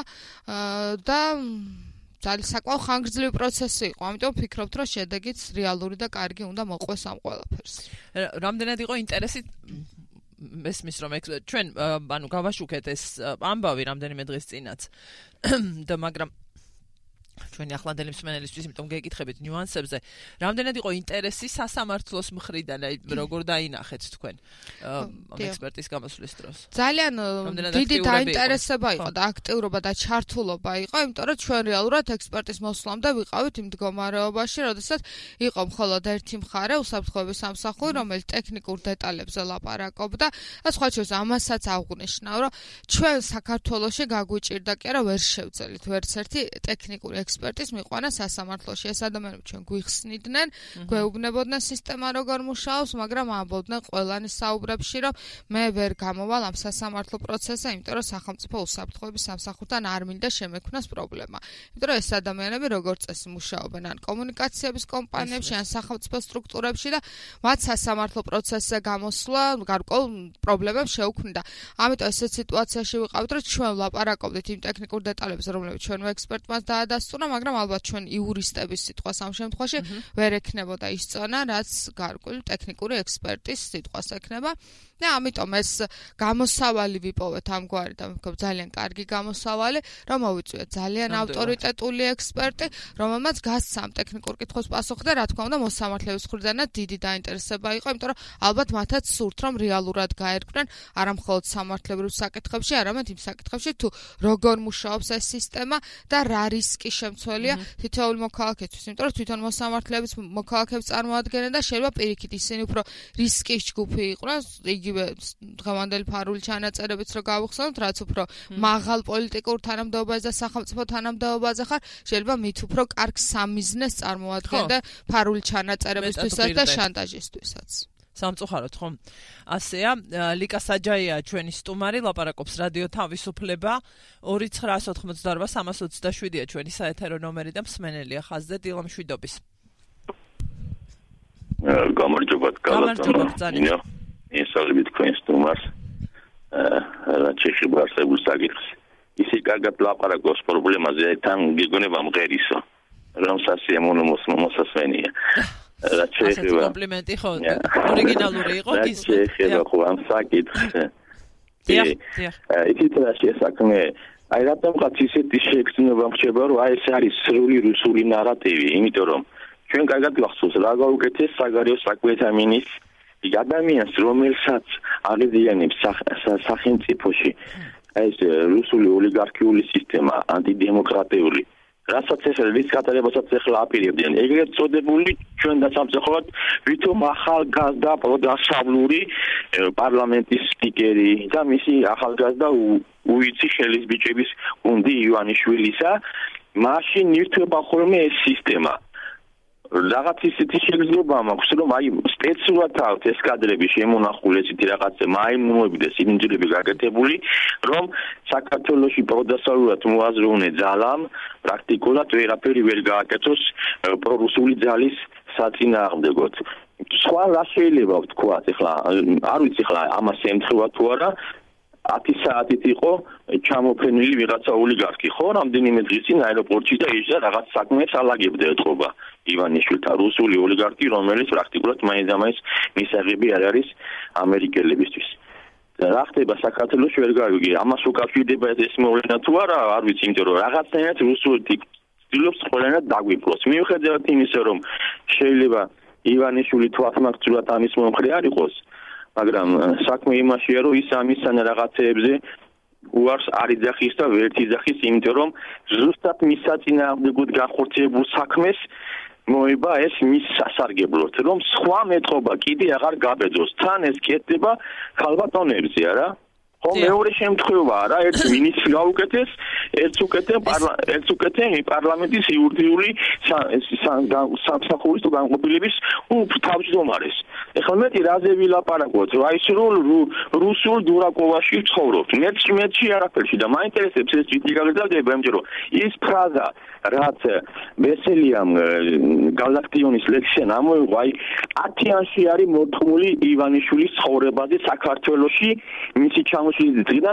და ძალიან საკმაოდ ხანგრძლივი პროცესი იყო, ამიტომ ვფიქრობთ, რომ შედეგიც რეალური და კარგი უნდა მოყვეს ამ ყველაფერს. რამდენად იყო ინტერესი მესმის რომ ჩვენ ანუ გავაშუქეთ ეს ამბავი რამდენიმე დღის წინაც და მაგრამ ჩვენი ახლანდელი მსმენელისთვის, იმიტომ გეკითხებით ნიუანსებზე, რამდენად იყო ინტერესი სასამართლოს მხრიდან, აი როგორ დაინახეთ თქვენ ამ ექსპერტის გამოსვლის დროს? ძალიან დიდი დაინტერესება იყო და აქტიურობა და ჩართულობა იყო, იმიტომ რომ ჩვენ რეალურად ექსპერტის მოსვლამდე ვიყავით იმ მდგომარეობაში, როდესაც იყო მხოლოდ ერთი მხარე, უსაფრთხოების სამსახური, რომელიც ტექნიკურ დეტალებზე ლაპარაკობდა და სხვა შორის ამასაც აღნიშნა, რომ ჩვენ საქართველოში გაგვიჭირდა კი არა ვერ შევძელით ვერც ერთი ტექნიკური ექსპერტის მიყვანა სასამართლოში. ეს ადამიანები ჩვენ გვიხსნიდნენ, გვეუბნებოდნენ სისტემა როგორ მუშაობს, მაგრამ ამბობდნენ ყველანი საუბრებში, რომ მე ვერ გამოვალ ამ სასამართლო პროცესზე, იმიტომ რომ სახელმწიფო უსაფრთხოების სამსახურთან არ მინდა შემექმნას პრობლემა. იმიტომ რომ ეს ადამიანები როგორც წესი მუშაობენ ან კომუნიკაციების კომპანიებში, ან სახელმწიფო სტრუქტურებში და მათ სასამართლო პროცესზე გამოსვლა გარკვეულ პრობლემებს შეუქმნიდა. ამიტომ ესეთ სიტუაციაში ვიყავით, რომ ჩვენ ვლაპარაკობდით იმ ტექნიკურ დეტალებზე, რომლებიც ჩვენმა ექსპერტმა დაადასტურა, მაგრამ ალბათ ჩვენ იურისტების სიტყვას ამ შემთხვევაში ვერ ექნებოდა ის წონა, რაც გარკვეული ტექნიკური ექსპერტის სიტყვას ექნება. და ამიტომ ეს გამოსავალი ვიპოვეთ ამგვარი და მგონი ძალიან კარგი გამოსავალი, რომ მოვიწვიეთ ძალიან ავტორიტეტული ექსპერტი, რომელმაც გასცა ამ ტექნიკურ კითხვებს პასუხი და რა თქმა უნდა მოსამართლეების მხრიდანაც დიდი დაინტერესება იყო, იმიტომ რომ ალბათ მათაც სურთ, რომ რეალურად გაერკვნენ არა მხოლოდ სამართლებრივ საკითხებში, არამედ იმ საკითხებში, თუ როგორ მუშაობს ეს სისტემა და რა რისკი შემცველია თითოეული მოქალაქეთვის, იმიტომ რომ თვითონ მოსამართლეების მოქალაქეებს წარმოადგენენ და შეიძლება პირიქით ისინი უფრო რისკის ჯგუფი იყვნენ, იგივე დღევანდელი ფარული ჩანაწერებიც რო გავიხსენოთ, რაც უფრო მაღალ პოლიტიკურ თანამდებობაზე და სახელმწიფო თანამდებობაზე ხარ, შეიძლება მით უფრო კარგ სამიზნეს წარმოადგენდა ფარული ჩანაწერებისთვისაც და შანტაჟისთვისაც. სამწუხაროდ, ხო? ასეა, ლიკა საჯაია ჩვენი სტუმარი, ლაპარაკობს რადიო თავისუფლება, ორი ცხრაას ოთხმოცდაორვა სამას ოცდაშვიდია ჩვენი საეთერო ნომერი და მსმენელია ხაზზე დილა მშვიდობის. გამარჯობათ, გამარჯობათ, ინო. ისალებით თქვენ სტუმარს. რაც შეეხება არსებულ საკითხს. ისე კარგად ლაპარაკობს პრობლემაზე, თან გიგონება მღერისო, რომ სასიამოვნო მოსასმენია. რაც შეეხება კომპლიმენტი ხო, ორიგინალური იყო ის. რაც შეეხება ხო ამ საკითხს. დიახ, დიახ. ისიც რა შესაქმე აი რატომღაც ისეთი შეგრძნება მრჩება, რომ აი ეს არის სრული რუსული ნარატივი, იმიტომ რომ ჩვენ კარგად გახსოვს რა გაუკეთეს საგარეო საქმეთა მინისტრი ადამიანს, რომელსაც აღიზიანებს სახელმწიფოში ეს რუსული ოლიგარქიული სისტემა, ანტიდემოკრატიული, რასაც ეხლა რის კატარებასაც ეხლა აპირებდნენ. ეგრეთ წოდებული ჩვენ დასამწეხოთ ვითომ ახალგაზრდა პროდასავლური პარლამენტის სპიკერი და მისი ახალგაზრდა უიცი ხელისბიჭების გუნდი ივანიშვილისა, მაშინ ნირთვება ხოლმე ეს სისტემა. რაღაც ისეთი შეგრძნება მაქვს, რომ აი სპეციალურად აქვს ეს კადრები შემონახული ესეთი რაღაცა მაიმუნები და სიმძილები გაკეთებული, რომ საქართველოში პროდასავლურად მოაზროვნე ძალამ პრაქტიკულად ვერაფერი ვერ გააკეთოს პრორუსული ძალის საწინააღმდეგოდ. სხვა რა შეიძლება ვთქვათ, ეხლა არ ვიცი ეხლა ამას ემთხვევა თუ არა, ათი საათით იყო ჩამოფენილი ვიღაცა ოლიგარქი, ხო, რამდენიმე დღის წინ აეროპორტში და ეჭდა რაღაც საქმეებს ალაგებდა ეთყობა ივანიშვილთან, რუსული ოლიგარქი, რომელიც პრაქტიკულად მაინც-ამაინც მისაღები არ არის ამერიკელებისთვის. რა ხდება საქართველოში ვერ გავიგე, ამას უკავშირდება ეს მოვლენა თუ არა, არ ვიცი, იმიტომ რომ რაღაცნაირად რუსული ცდილობს ყველანაირად დაგვიპყროს. მიუხედავად იმისა, რომ შეიძლება ივანიშვილი თვალსმაგწვრად ამის მომხრე არ იყოს, მაგრამ საქმე იმაშია, რომ ის ამისთან რაღაცეებზე უარს არ იძახის და ვერ იძახის, იმიტომ რომ ზუსტად მის საწინააღმდეგოდ განხორციელებულ საქმეს მოება ეს მის სასარგებლოდ, რომ სხვა მეტყობა კიდე აღარ გაბედოს. თან ეს კეთდება ქალბატონებზე, არა? ხო, მეორე შემთხვევაა რა, ერთ მინისტრს გაუკეთეს, ერთს უკეთენ ერთს უკეთენ პარლამენტის იურიდიული სამსახურის თუ განყოფილების თავმჯდომარეს. ეხლა მეტი რაზე ვილაპარაკოთ, რომ აი სრულ რუსულ დურაკოვაში ცხოვრობთ. მეც მეცი არაფერში და მაინტერესებს ეს თვითი გაგრძელდება, იმიტომ რომ ის ფრაზა, რაც ბესელიამ გალაქტიონის ლექსიდან ამოიღო, აი ათიანში არის მოთქმული ივანიშვილის ცხოვრებაზე საქართველოში, მისი ჩამოშლის დღიდან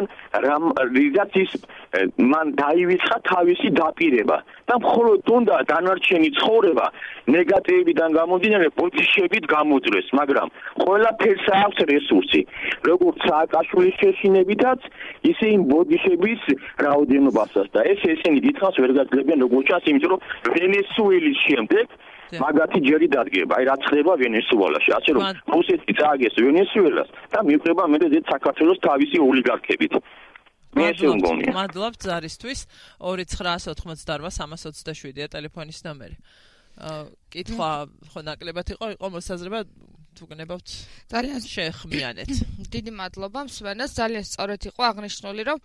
რიდაც ის მან დაივიწყა თავისი დაპირება და მხოლოდ უნდა დანარჩენი ცხოვრება ნეგატივიდან გამომდინარე ბოდიშებით გამოძრეს, მაგრამ ყველაფერს აქვს რესურსი, როგორც სააკაშვილის შეშინებითაც, ისე იმ ბოდიშების რაოდენობასაც და ეს ესენი დიდხანს ვერ გაძლევენ როგორც ჩანს, იმიტომ რომ ვენესუელის შემდეგ მაგათი ჯერი დადგება, აი რაც ხდება ვენესუელაში, ასე რომ რუსეთი წააგეს ვენესუელას და მიყვება მე და საქართველოს თავისი ოლიგარქებით. მე ესე მგონია. მადლობ ზარისთვის. ორი ცხრაას ოთხმოცდაოთხ სამას ოცდაშვიდია ტელეფონის ნომერი. კითხვა ხო ნაკლებად იყო, იყო მოსაზრება თუ გნებავთ ძალიან შეხმიანეთ. დიდი მადლობა მსმენელს, ძალიან სწორად იყო აღნიშნული, რომ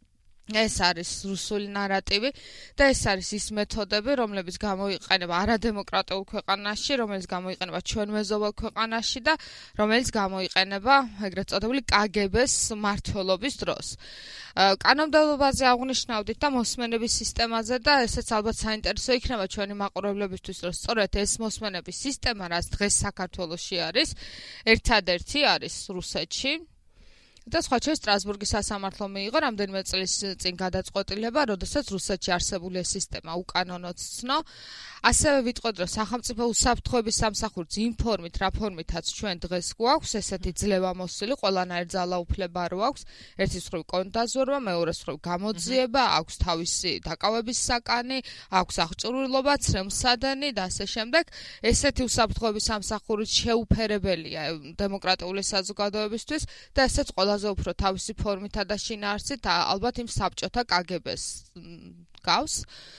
ეს არის რუსული ნარატივი და ეს არის ის მეთოდები, რომლებიც გამოიყენება არადემოკრატიულ ქვეყანაში, რომელიც გამოიყენება ჩვენ მეზობელ ქვეყანაში და რომელიც გამოიყენება ეგრეთ წოდებული კაგებეს მმართველობის დროს. კანონმდებლობაზე აღნიშნავდით და მოსმენების სისტემაზე და ესეც ალბათ საინტერესო იქნება ჩვენი მაყურებლებისთვის, რომ სწორედ ეს მოსმენების სისტემა, რაც დღეს საქართველოში არის, ერთადერთი არის რუსეთში. და სხვა ჩვენ სტრასბურგის სასამართლომ მიიღო რამდენიმე წლის წინ გადაწყვეტილება, როდესაც რუსეთში არსებული ეს სისტემა უკანონოდ ცნო. ასევე ვიტყოდ, რომ სახელმწიფო უსაფრთხოების სამსახურს ინფორმით, რა ფორმითაც ჩვენ დღეს გვაქვს, ესეთი ძლევამოსილი, ყველანაირ ძალაუფლება რო აქვს, ერთის მხრივ კონდაზორვა, მეორეს მხრივ გამოძიება, აქვს თავისი დაკავების საკანი, აქვს აღჭურვილობა, ცრემლსადენი და ასე შემდეგ. ესეთი უსაფრთხოების სამსახური შეუფერებელია დემოკრატიული საზოგადოებისთვის და ესეც ყველაზე უფრო თავისი ფორმითა და შინაარსით ალბათ იმ საბჭოთა კაგებეს გავს.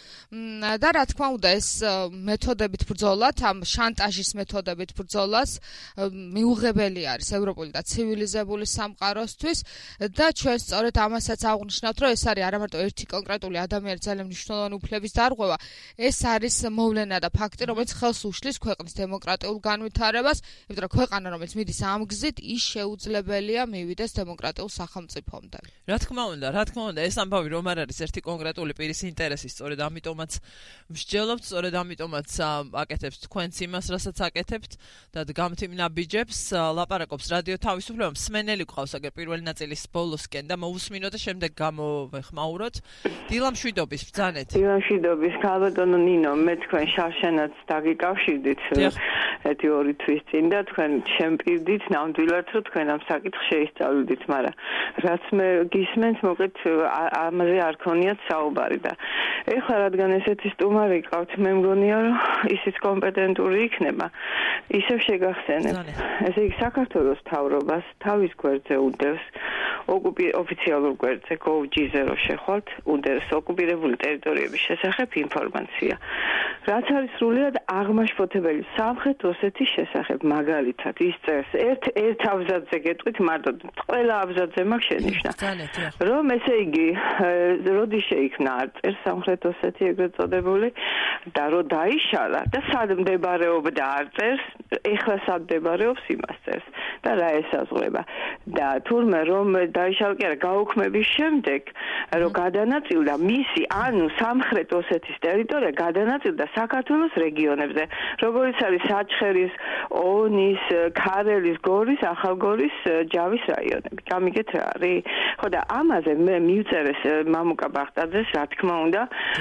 და რა თქმა უნდა ეს მეთოდებით ბრძოლათ, ამ შანტაჟის მეთოდებით ბრძოლას მიუღებელი არის ევროპული და ცივილიზებული სამყაროსთვის და ჩვენ სწორედ ამასაც აღნიშნავთ, რომ ეს არის არა მარტო ერთი კონკრეტული ადამიანის ძალიან მნიშვნელოვანი უფლების დარღვევა, ეს არის მოვლენა და ფაქტი, რომელიც ხელს უშლის ქვეყნის დემოკრატიულ განვითარებას, იმიტომ რომ ქვეყანა, რომელიც მიდის ამ გზით, ის შეუძლებელია მივიდეს დემოკრატიულ სახელმწიფომდე. რა თქმა უნდა, რა თქმა უნდა, ეს ამბავი რომ არ არის ერთი კონკრეტული პირის ინტერესი, სწორედ ამიტომაც ამიტომაც მსჯელობთ, სწორედ ამიტომაც აკეთებთ თქვენც იმას, რასაც აკეთებთ და გამთიმ ნაბიჯებს, ლაპარაკობს რადიო თავისუფლება, მსმენელი გვყავს აგერ პირველი ნაწილის ბოლოსკენ და მოусმინოთ და შემდეგ გამოვეხმაუროთ. დილა მშვიდობის ბრძანეთ. დილა მშვიდობის, ქალბატონო ნინო, მე თქვენ შარშანაც დაგიკავშირდით ერთი ორი თვის წინ და თქვენ შემპირდით ნამდვილად რომ თქვენ ამ საკითხს შეისწავლდით, მაგრამ რაც მე გისმენთ, მოკლედ ამაზე არ ქონიათ საუბარი და ეხლა რადგან ესეთი სტუმარი ყავთ, მე მგონია რომ ისიც კომპეტენტური იქნება, ისევ შეგახსენებთ. ესე იგი საქართველოს მთავრობას თავის გვერდზე უდევს ოფიციალურ გვერდზე gov.gz-ზე რო შეხვალთ, უდევს ოკუპირებული ტერიტორიების შესახებ ინფორმაცია. რაც არის სრულიად აღმაშფოთებელი სამხრეთ ოსეთის შესახებ, მაგალითად, ის წერს ერთ ერთ აბზაცზე გეტყვით, მარტო ყველა აბზაცზე მაქვს შენიშვნა. რომ ესე იგი, როდის შეიქმნა არ წერს სამხრეთ ოსეთი ეგრეთ წოდებული და რო დაიშალა და სად მდებარეობდა არ წერს, ეხლა სად მდებარეობს იმას წერს და რა ესაზღვრება. და თურმე რომ დაიშალა კი არა, გაუქმების შემდეგ რომ გადანაწილდა მისი, ანუ სამხრეთ ოსეთის ტერიტორია გადანაწილდა საქართველოს რეგიონებზე, როგორც არის საჩხერის, ონის, ქარელის, გორის, ახალგორის, ჯავის რაიონები. გამიგეთ რა არის? ხო და ამაზე მე მივწერეს მამუკა ბახტაძეს, რა თქმა უნდა,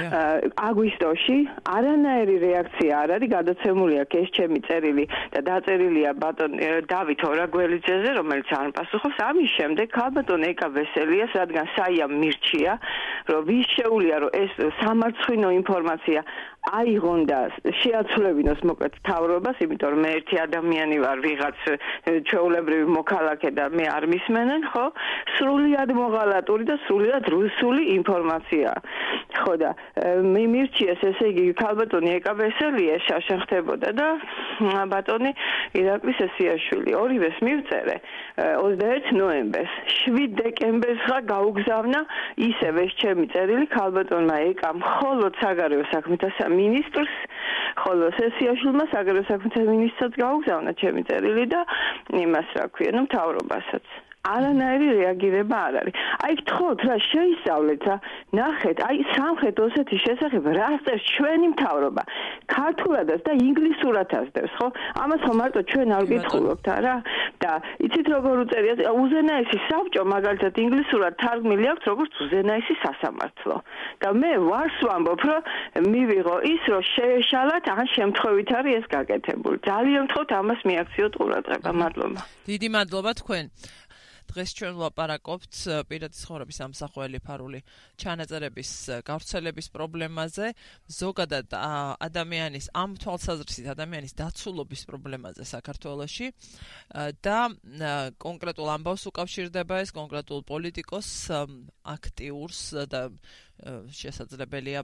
აგვისტოში არანაირი რეაქცია არ არის, გადაცემული აქვს ეს ჩემი წერილი და დაწერილია ბატონ დავით ორაგველიძეზე, რომელიც არ პასუხობს. ამის შემდეგ ქალბატონ ეკა ვესელიას, რადგან საიამ მირჩია, რომ ვის შეუძლია, რომ ეს სამარცხვინო ინფორმაცია აიღონ და შეაცვლებინოს მოკლედ მთავრობას, იმიტომ რომ მე ერთი ადამიანი ვარ, ვიღაც ჩვეულებრივი მოქალაქე და მე არ მისმენენ, ხო? სრულიად მოღალატური და სრულიად რუსული ინფორმაცია. ხო და მე მირჩიეს, ესე იგი ქალბატონი ეკა ვესელია შაშენ ხდებოდა და ბატონი ირაკლი სესიაშვილი. ორივეს მივწერე ოცდაერთი ნოემბერს, შვიდ დეკემბერს ხა გაუგზავნა ისევ ეს ჩემი წერილი ქალბატონმა ეკამ მხოლოდ საგარეო საქმეთა ministrs, ხოლო სესიაშვილმა საგარეო საქმეთა მინისტრსაც გაუგზავნა ჩემი წერილი და იმას რა ქვია, ну მთავრობასაც. არანაირი რეაგირება არ არის. აი გთხოვთ რა შეისწავლეთ რა, ნახეთ, აი სამხრეთ ოსეთის შესახებ რა წერს ჩვენი მთავრობა. ქართულადაც და ინგლისურადაც წერს, ხო? ამას ხო მარტო ჩვენ არ გითხულობთ არა? და იცით როგორ უწერია უზენაესი საბჭო, მაგალითად ინგლისურად თარგმნილი აქვს როგორც უზენაესი სასამართლო. და მე ვარს ვამბობ, რომ მივიღო ის, რომ შეეშალათ, ან შემთხვევით არის ეს გაკეთებული. ძალიან გთხოვთ ამას მიაქციოთ ყურადღება. მადლობა. დიდი მადლობა თქვენ. დღეს ჩვენ ვლაპარაკობთ პირადი ცხოვრების ამსახველი ფარული ჩანაწერების გავრცელების პრობლემაზე, ზოგადად ადამიანის ამ თვალსაზრისით ადამიანის დაცულობის პრობლემაზე საქართველოში და კონკრეტულ ამბავს უკავშირდება ეს კონკრეტულ პოლიტიკოს აქტიურს და შესაძლებელია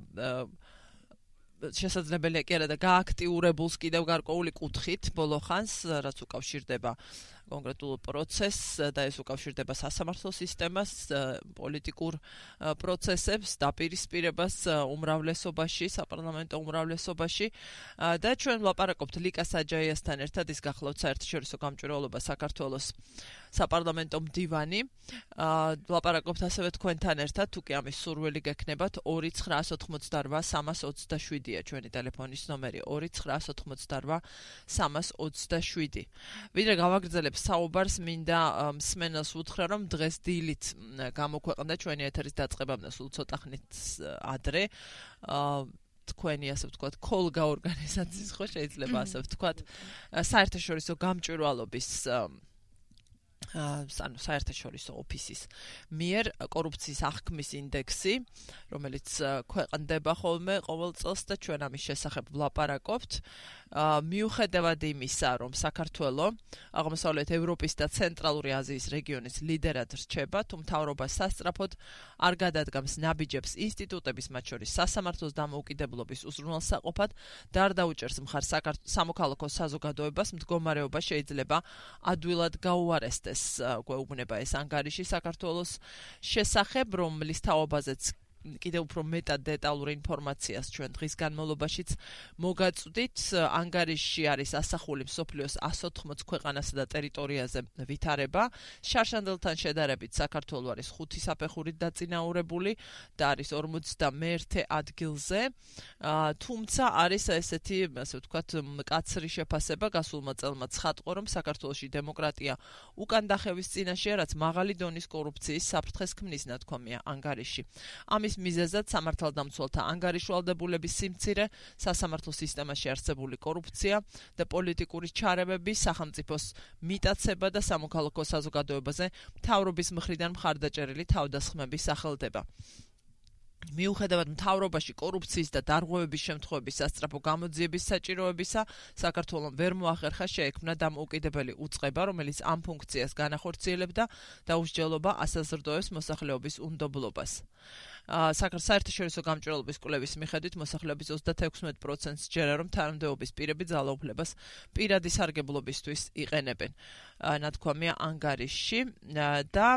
შესაძლებელია კი არა და გააქტიურებულს კიდევ გარკვეული კუთხით ბოლოხანს, რაც უკავშირდება კონკრეტულ პროცესს და ეს უკავშირდება სასამართლო სისტემას, პოლიტიკურ პროცესებს, დაპირისპირებას უმრავლესობაში, საპარლამენტო უმრავლესობაში და ჩვენ ვლაპარაკობთ ლიკა საჯაიასთან ერთად, ის გახლავთ საერთაშორისო გამჭვირვალობა საქართველოს საპარლამენტო მდივანი. ვლაპარაკობთ ასევე თქვენთან ერთად, თუ კი ამის სურვილი გექნებათ, ორი ცხრაას ოცდაოთხმოცდარვა სამას ოცდაშვიდია ჩვენი ტელეფონის ნომერი, ორი ცხრაას ოცდაოთხმოცდარვა სამას ოცდაშვიდი. ვიდრე გავაგრძელებ საუბარს, მინდა მსმენელს უთხრა, რომ დღეს დილით გამოქვეყნდა ჩვენი ეთერის დაწყებამდე სულ ცოტა ხნით ადრე თქვენი ასე ვთქვათ კოლგა ორგანიზაციის ხო შეიძლება ასე ვთქვათ საერთაშორისო გამჭვირვალობის ანუ საერთაშორისო ოფისის მიერ კორუფციის აღქმის ინდექსი, რომელიც ქვეყნდება ხოლმე ყოველ წელს და ჩვენ ამის შესახებ ვლაპარაკობთ. მიუხედავად იმისა, რომ საქართველო აღმოსავლეთ ევროპის და ცენტრალური აზიის რეგიონის ლიდერად რჩება, თუ მთავრობა სასწრაფოდ არ გადადგამს ნაბიჯებს ინსტიტუტების, მათ შორის სასამართლოს დამოუკიდებლობის უზრუნველსაყოფად და არ დაუჭერს მხარს სამოქალაქო საზოგადოებას, მდგომარეობა შეიძლება ადვილად გაუარესდეს. გვეუბნება ეს ანგარიში საქართველოს შესახებ, რომლის თაობაზეც კიდევ უფრო მეტად დეტალურ ინფორმაციას ჩვენ დღის განმავლობაშიც მოგაწვდით. ანგარიშში არის ასახული მსოფლიოს εκατს ოთხმოცი ქვეყანასა და ტერიტორიაზე ვითარება. შარშანდელთან შედარებით საქართველო არის ხუთი საფეხურით დაწინაურებული და არის ორმოცდამეერთე ადგილზე. თუმცა არის ესეთი, ასე ვთქვათ, მკაცრი შეფასება გასულმა წელმა ცხადყო, რომ საქართველოში დემოკრატია უკან დახევის წინაშეა, რაც მაღალი დონის კორუფციის საფრთხეს ქმნის, ნათქვამია ანგარიში. ამის მიზეზად სამართალდამცველთა ანგარიშვალდებულების სიმცირე, სასამართლო სისტემაში არსებული კორუფცია და პოლიტიკური ჩარევები, სახელმწიფოს მიტაცება და სამოქალაქო საზოგადოებაზე მთავრობის მხრიდან მხარდაჭერილი თავდასხმები სახელდება. მიუხედავად მთავრობაში კორუფციის და დარღვევების შემთხვევების სასწრაფო გამოძიების საჭიროებისა, საქართველომ ვერ მოახერხა შეექმნა დამოუკიდებელი უწყება, რომელიც ამ ფუნქციას განახორციელებდა და უსჯელობა ასაზრდოებს მოსახლეობის უნდობლობას. საერთაშორისო გამჭვირვალობის კვლევის მიხედვით მოსახლეობის ოცდაექვსმეტ პროცენტს ჯერა, რომ თანამდებობის პირები ძალაუფლებას პირადი სარგებლობისთვის იყენებენ. ნათქვამია ანგარიშში და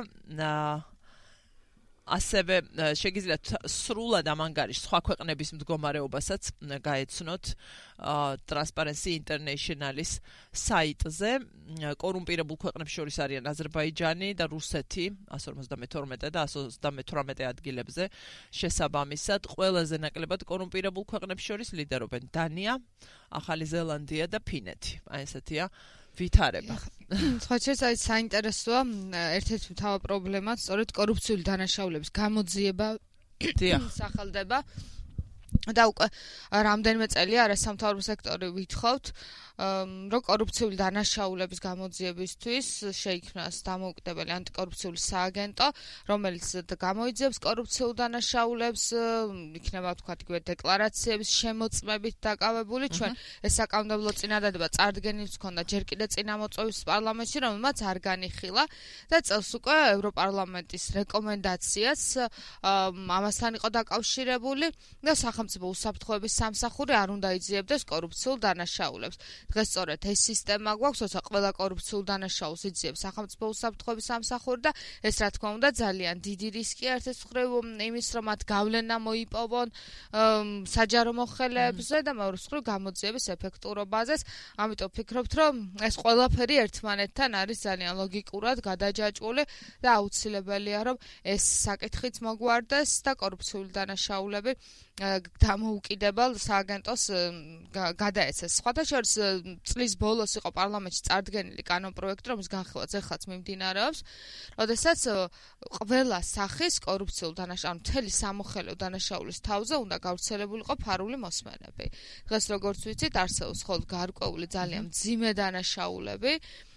ასევე შეგიძლიათ სრულად ამ ანგარიშს სხვა ქვეყნების მდგომარეობასაც გაეცნოთ Transparency International-ის საიტზე. კორუმპირებულ ქვეყნებს შორის არიან აზერბაიჯანი და რუსეთი εκατს ორმოცდამეთორმეტე და εκατს ოცდამეთვრამეტე ადგილებზე. შესაბამისად, ყველაზე ნაკლებად კორუმპირებულ ქვეყნებს შორის ლიდერობენ დანია, ახალი ზელანდია და ფინეთი. აი ესეთია ვითარება. სხვა შეიძლება აი საინტერესოა ერთ-ერთი მთავარი პრობლემაც სწორედ კორუფციული დანაშაულების გამოძიება სახელდება და უკვე რამდენიმე წელია არასამთავრობო სექტორი ვითხოვთ რომ კორუფციული დანაშაულების გამოძიებისთვის შეიქმნას დამოუკიდებელი ანტიკორუფციული სააგენტო, რომელიც გამოიძიებს კორუფციულ დანაშაულებს, იქნება თქვათ იგივე დეკლარაციების შემოწმებით დაკავებული. ჩვენ ეს საკანონმდებლო წინადადება წარდგენილს ჰქონდა ჯერ კიდევ წინამოწვევის პარლამენტში, რომელმაც არ განიხილა და წელს უკვე ევროპარლამენტის რეკომენდაციას ამასთან იყო დაკავშირებული და სახელმწიფო უსაფრთხოების სამსახური არ უნდა იძიებდეს კორუფციულ დანაშაულებს. დღეს სწორედ ეს სისტემა გვაქვს, როცა ყველა კორუფციულ დანაშაულს იძიებს სახელმწიფო უსაფრთხოების სამსახური და ეს რა თქმა უნდა ძალიან დიდი რისკია ერთის მხრივ იმის, რომ მათ გავლენა მოიპოვონ საჯარო მოხელეებზე და მეორეს მხრივ გამოძიების ეფექტურობაზეც. ამიტომ ვფიქრობთ, რომ ეს ყველაფერი ერთმანეთთან არის ძალიან ლოგიკურად გადაჯაჭვული და აუცილებელია, რომ ეს საკითხიც მოგვარდეს და კორუფციული დანაშაულები დამოუკიდებელ სააგენტოს გადაეცეს. სხვათა შორის წლის ბოლოს იყო პარლამენტში წარდგენილი კანონპროექტი, რომლის განხილვაც ეხლაც მიმდინარეობს, როდესაც ყველა სახის კორუფციულ დანაშაულს, მთელი სამოხელეო დანაშაულის თავზე უნდა გავრცელებულიყო ფარული მოსმენები. დღეს როგორც ვიცით, არსებობს ხოლმე გარკვეული ძალიან მძიმე დანაშაულები,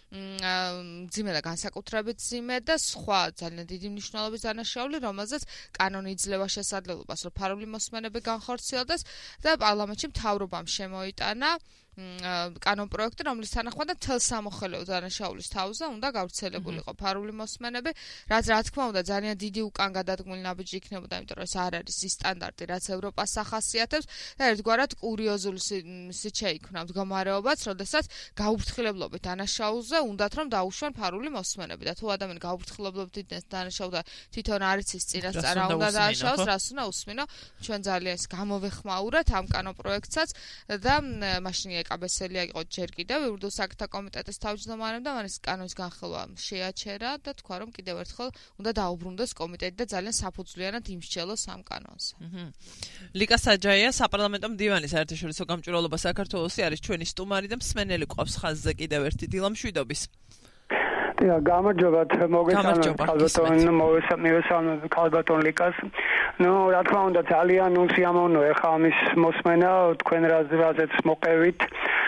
მძიმე და განსაკუთრებით მძიმე და სხვა ძალიან დიდი მნიშვნელობის დანაშაული, რომელზეც კანონი იძლევა შესაძლებლობას, რომ ფარული მოსმენები განხორციელდეს და პარლამენტში მთავრობამ შემოიტანა კანონპროექტი, რომლის თანახმადაც მთელ სამოხელეო დანაშაულის თავზე უნდა გავრცელებულიყო ფარული მოსმენები, რაც რა თქმა უნდა ძალიან დიდი უკან გადადგმული ნაბიჯი იქნებოდა, იმიტომ რომ ეს არ არის ის სტანდარტი, რაც ევროპას ახასიათებს და ერთგვარად კურიოზული სით შეიქმნა მდგომარეობაც, როდესაც გაუფრთხილებლობით დანაშაულზე უნდათ რომ დაუშვან ფარული მოსმენები და თუ ადამიანი გაუფრთხილებლობით დანაშაულდა თვითონ არ იცის წინასწარ რა უნდა დააშავოს, რას უნდა უსმინო. ჩვენ ძალიან გამოვეხმაურეთ ამ კანონპროექტსაც და მაშინ ეკაბესელია იყო ჯერ კიდევ იურიდიულ საკითხთა კომიტეტის თავმჯდომარემ და მან ეს კანონის განხილვა შეაჩერა და თქვა რომ კიდევ ერთხელ უნდა დაუბრუნდეს კომიტეტი და ძალიან საფუძვლიანად იმსჯელოს ამ კანონზე. ლიკა საჯაია, საპარლამენტო მდივანი საერთაშორისო გამჭვირვალობა საქართველოსი არის ჩვენი სტუმარი და მსმენელი ყავს ხაზზე კიდევ ერთი დილა მშვიდობის. დიახ, გამარჯობათ, მოგესალმებით ქალბატონ, მოვესალმებით ქალბატონ ლიკას. ნუ რა თქმა უნდა ძალიან უსიამოვნოა ხა ამის მოსმენა, თქვენ რაზეც მოყევით.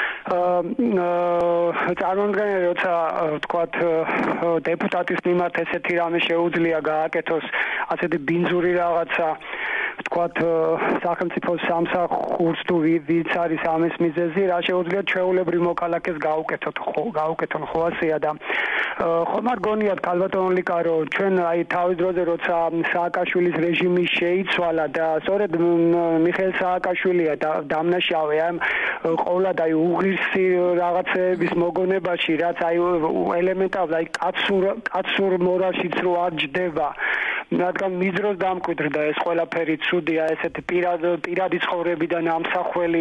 აა წარმოგიდგენთ, როცა ვთქვათ დეპუტატის მიმართ ესეთი რამე შეუძლია გააკეთოს, ასეთი ბინძური რაღაცა ვთქვათ სახელმწიფო სამსახურს თუ ვიც არის ამის მიზეზი, რა შეუძლია ჩვეულებრივ მოქალაქეს გაუკეთოთ, ხო, გაუკეთონ ხო ასეა და ხომ არ გონიათ ქალბატონ ლიკა, რომ ჩვენ აი თავის დროზე როცა სააკაშვილის რეჟიმი შეიცვალა და სწორედ მიხეილ სააკაშვილია დამნაშავე ამ ყოვლად აი უღირსი რაღაცების მოგონებაში, რაც აი ელემენტარულად აი კაცურ კაცურ მორალშიც რო არ ჯდება, რადგან მიდროს დამკვიდრდა ეს ყველაფერი ცუდია, ესეთი პირადი პირადი ცხოვრებიდან ამსახველი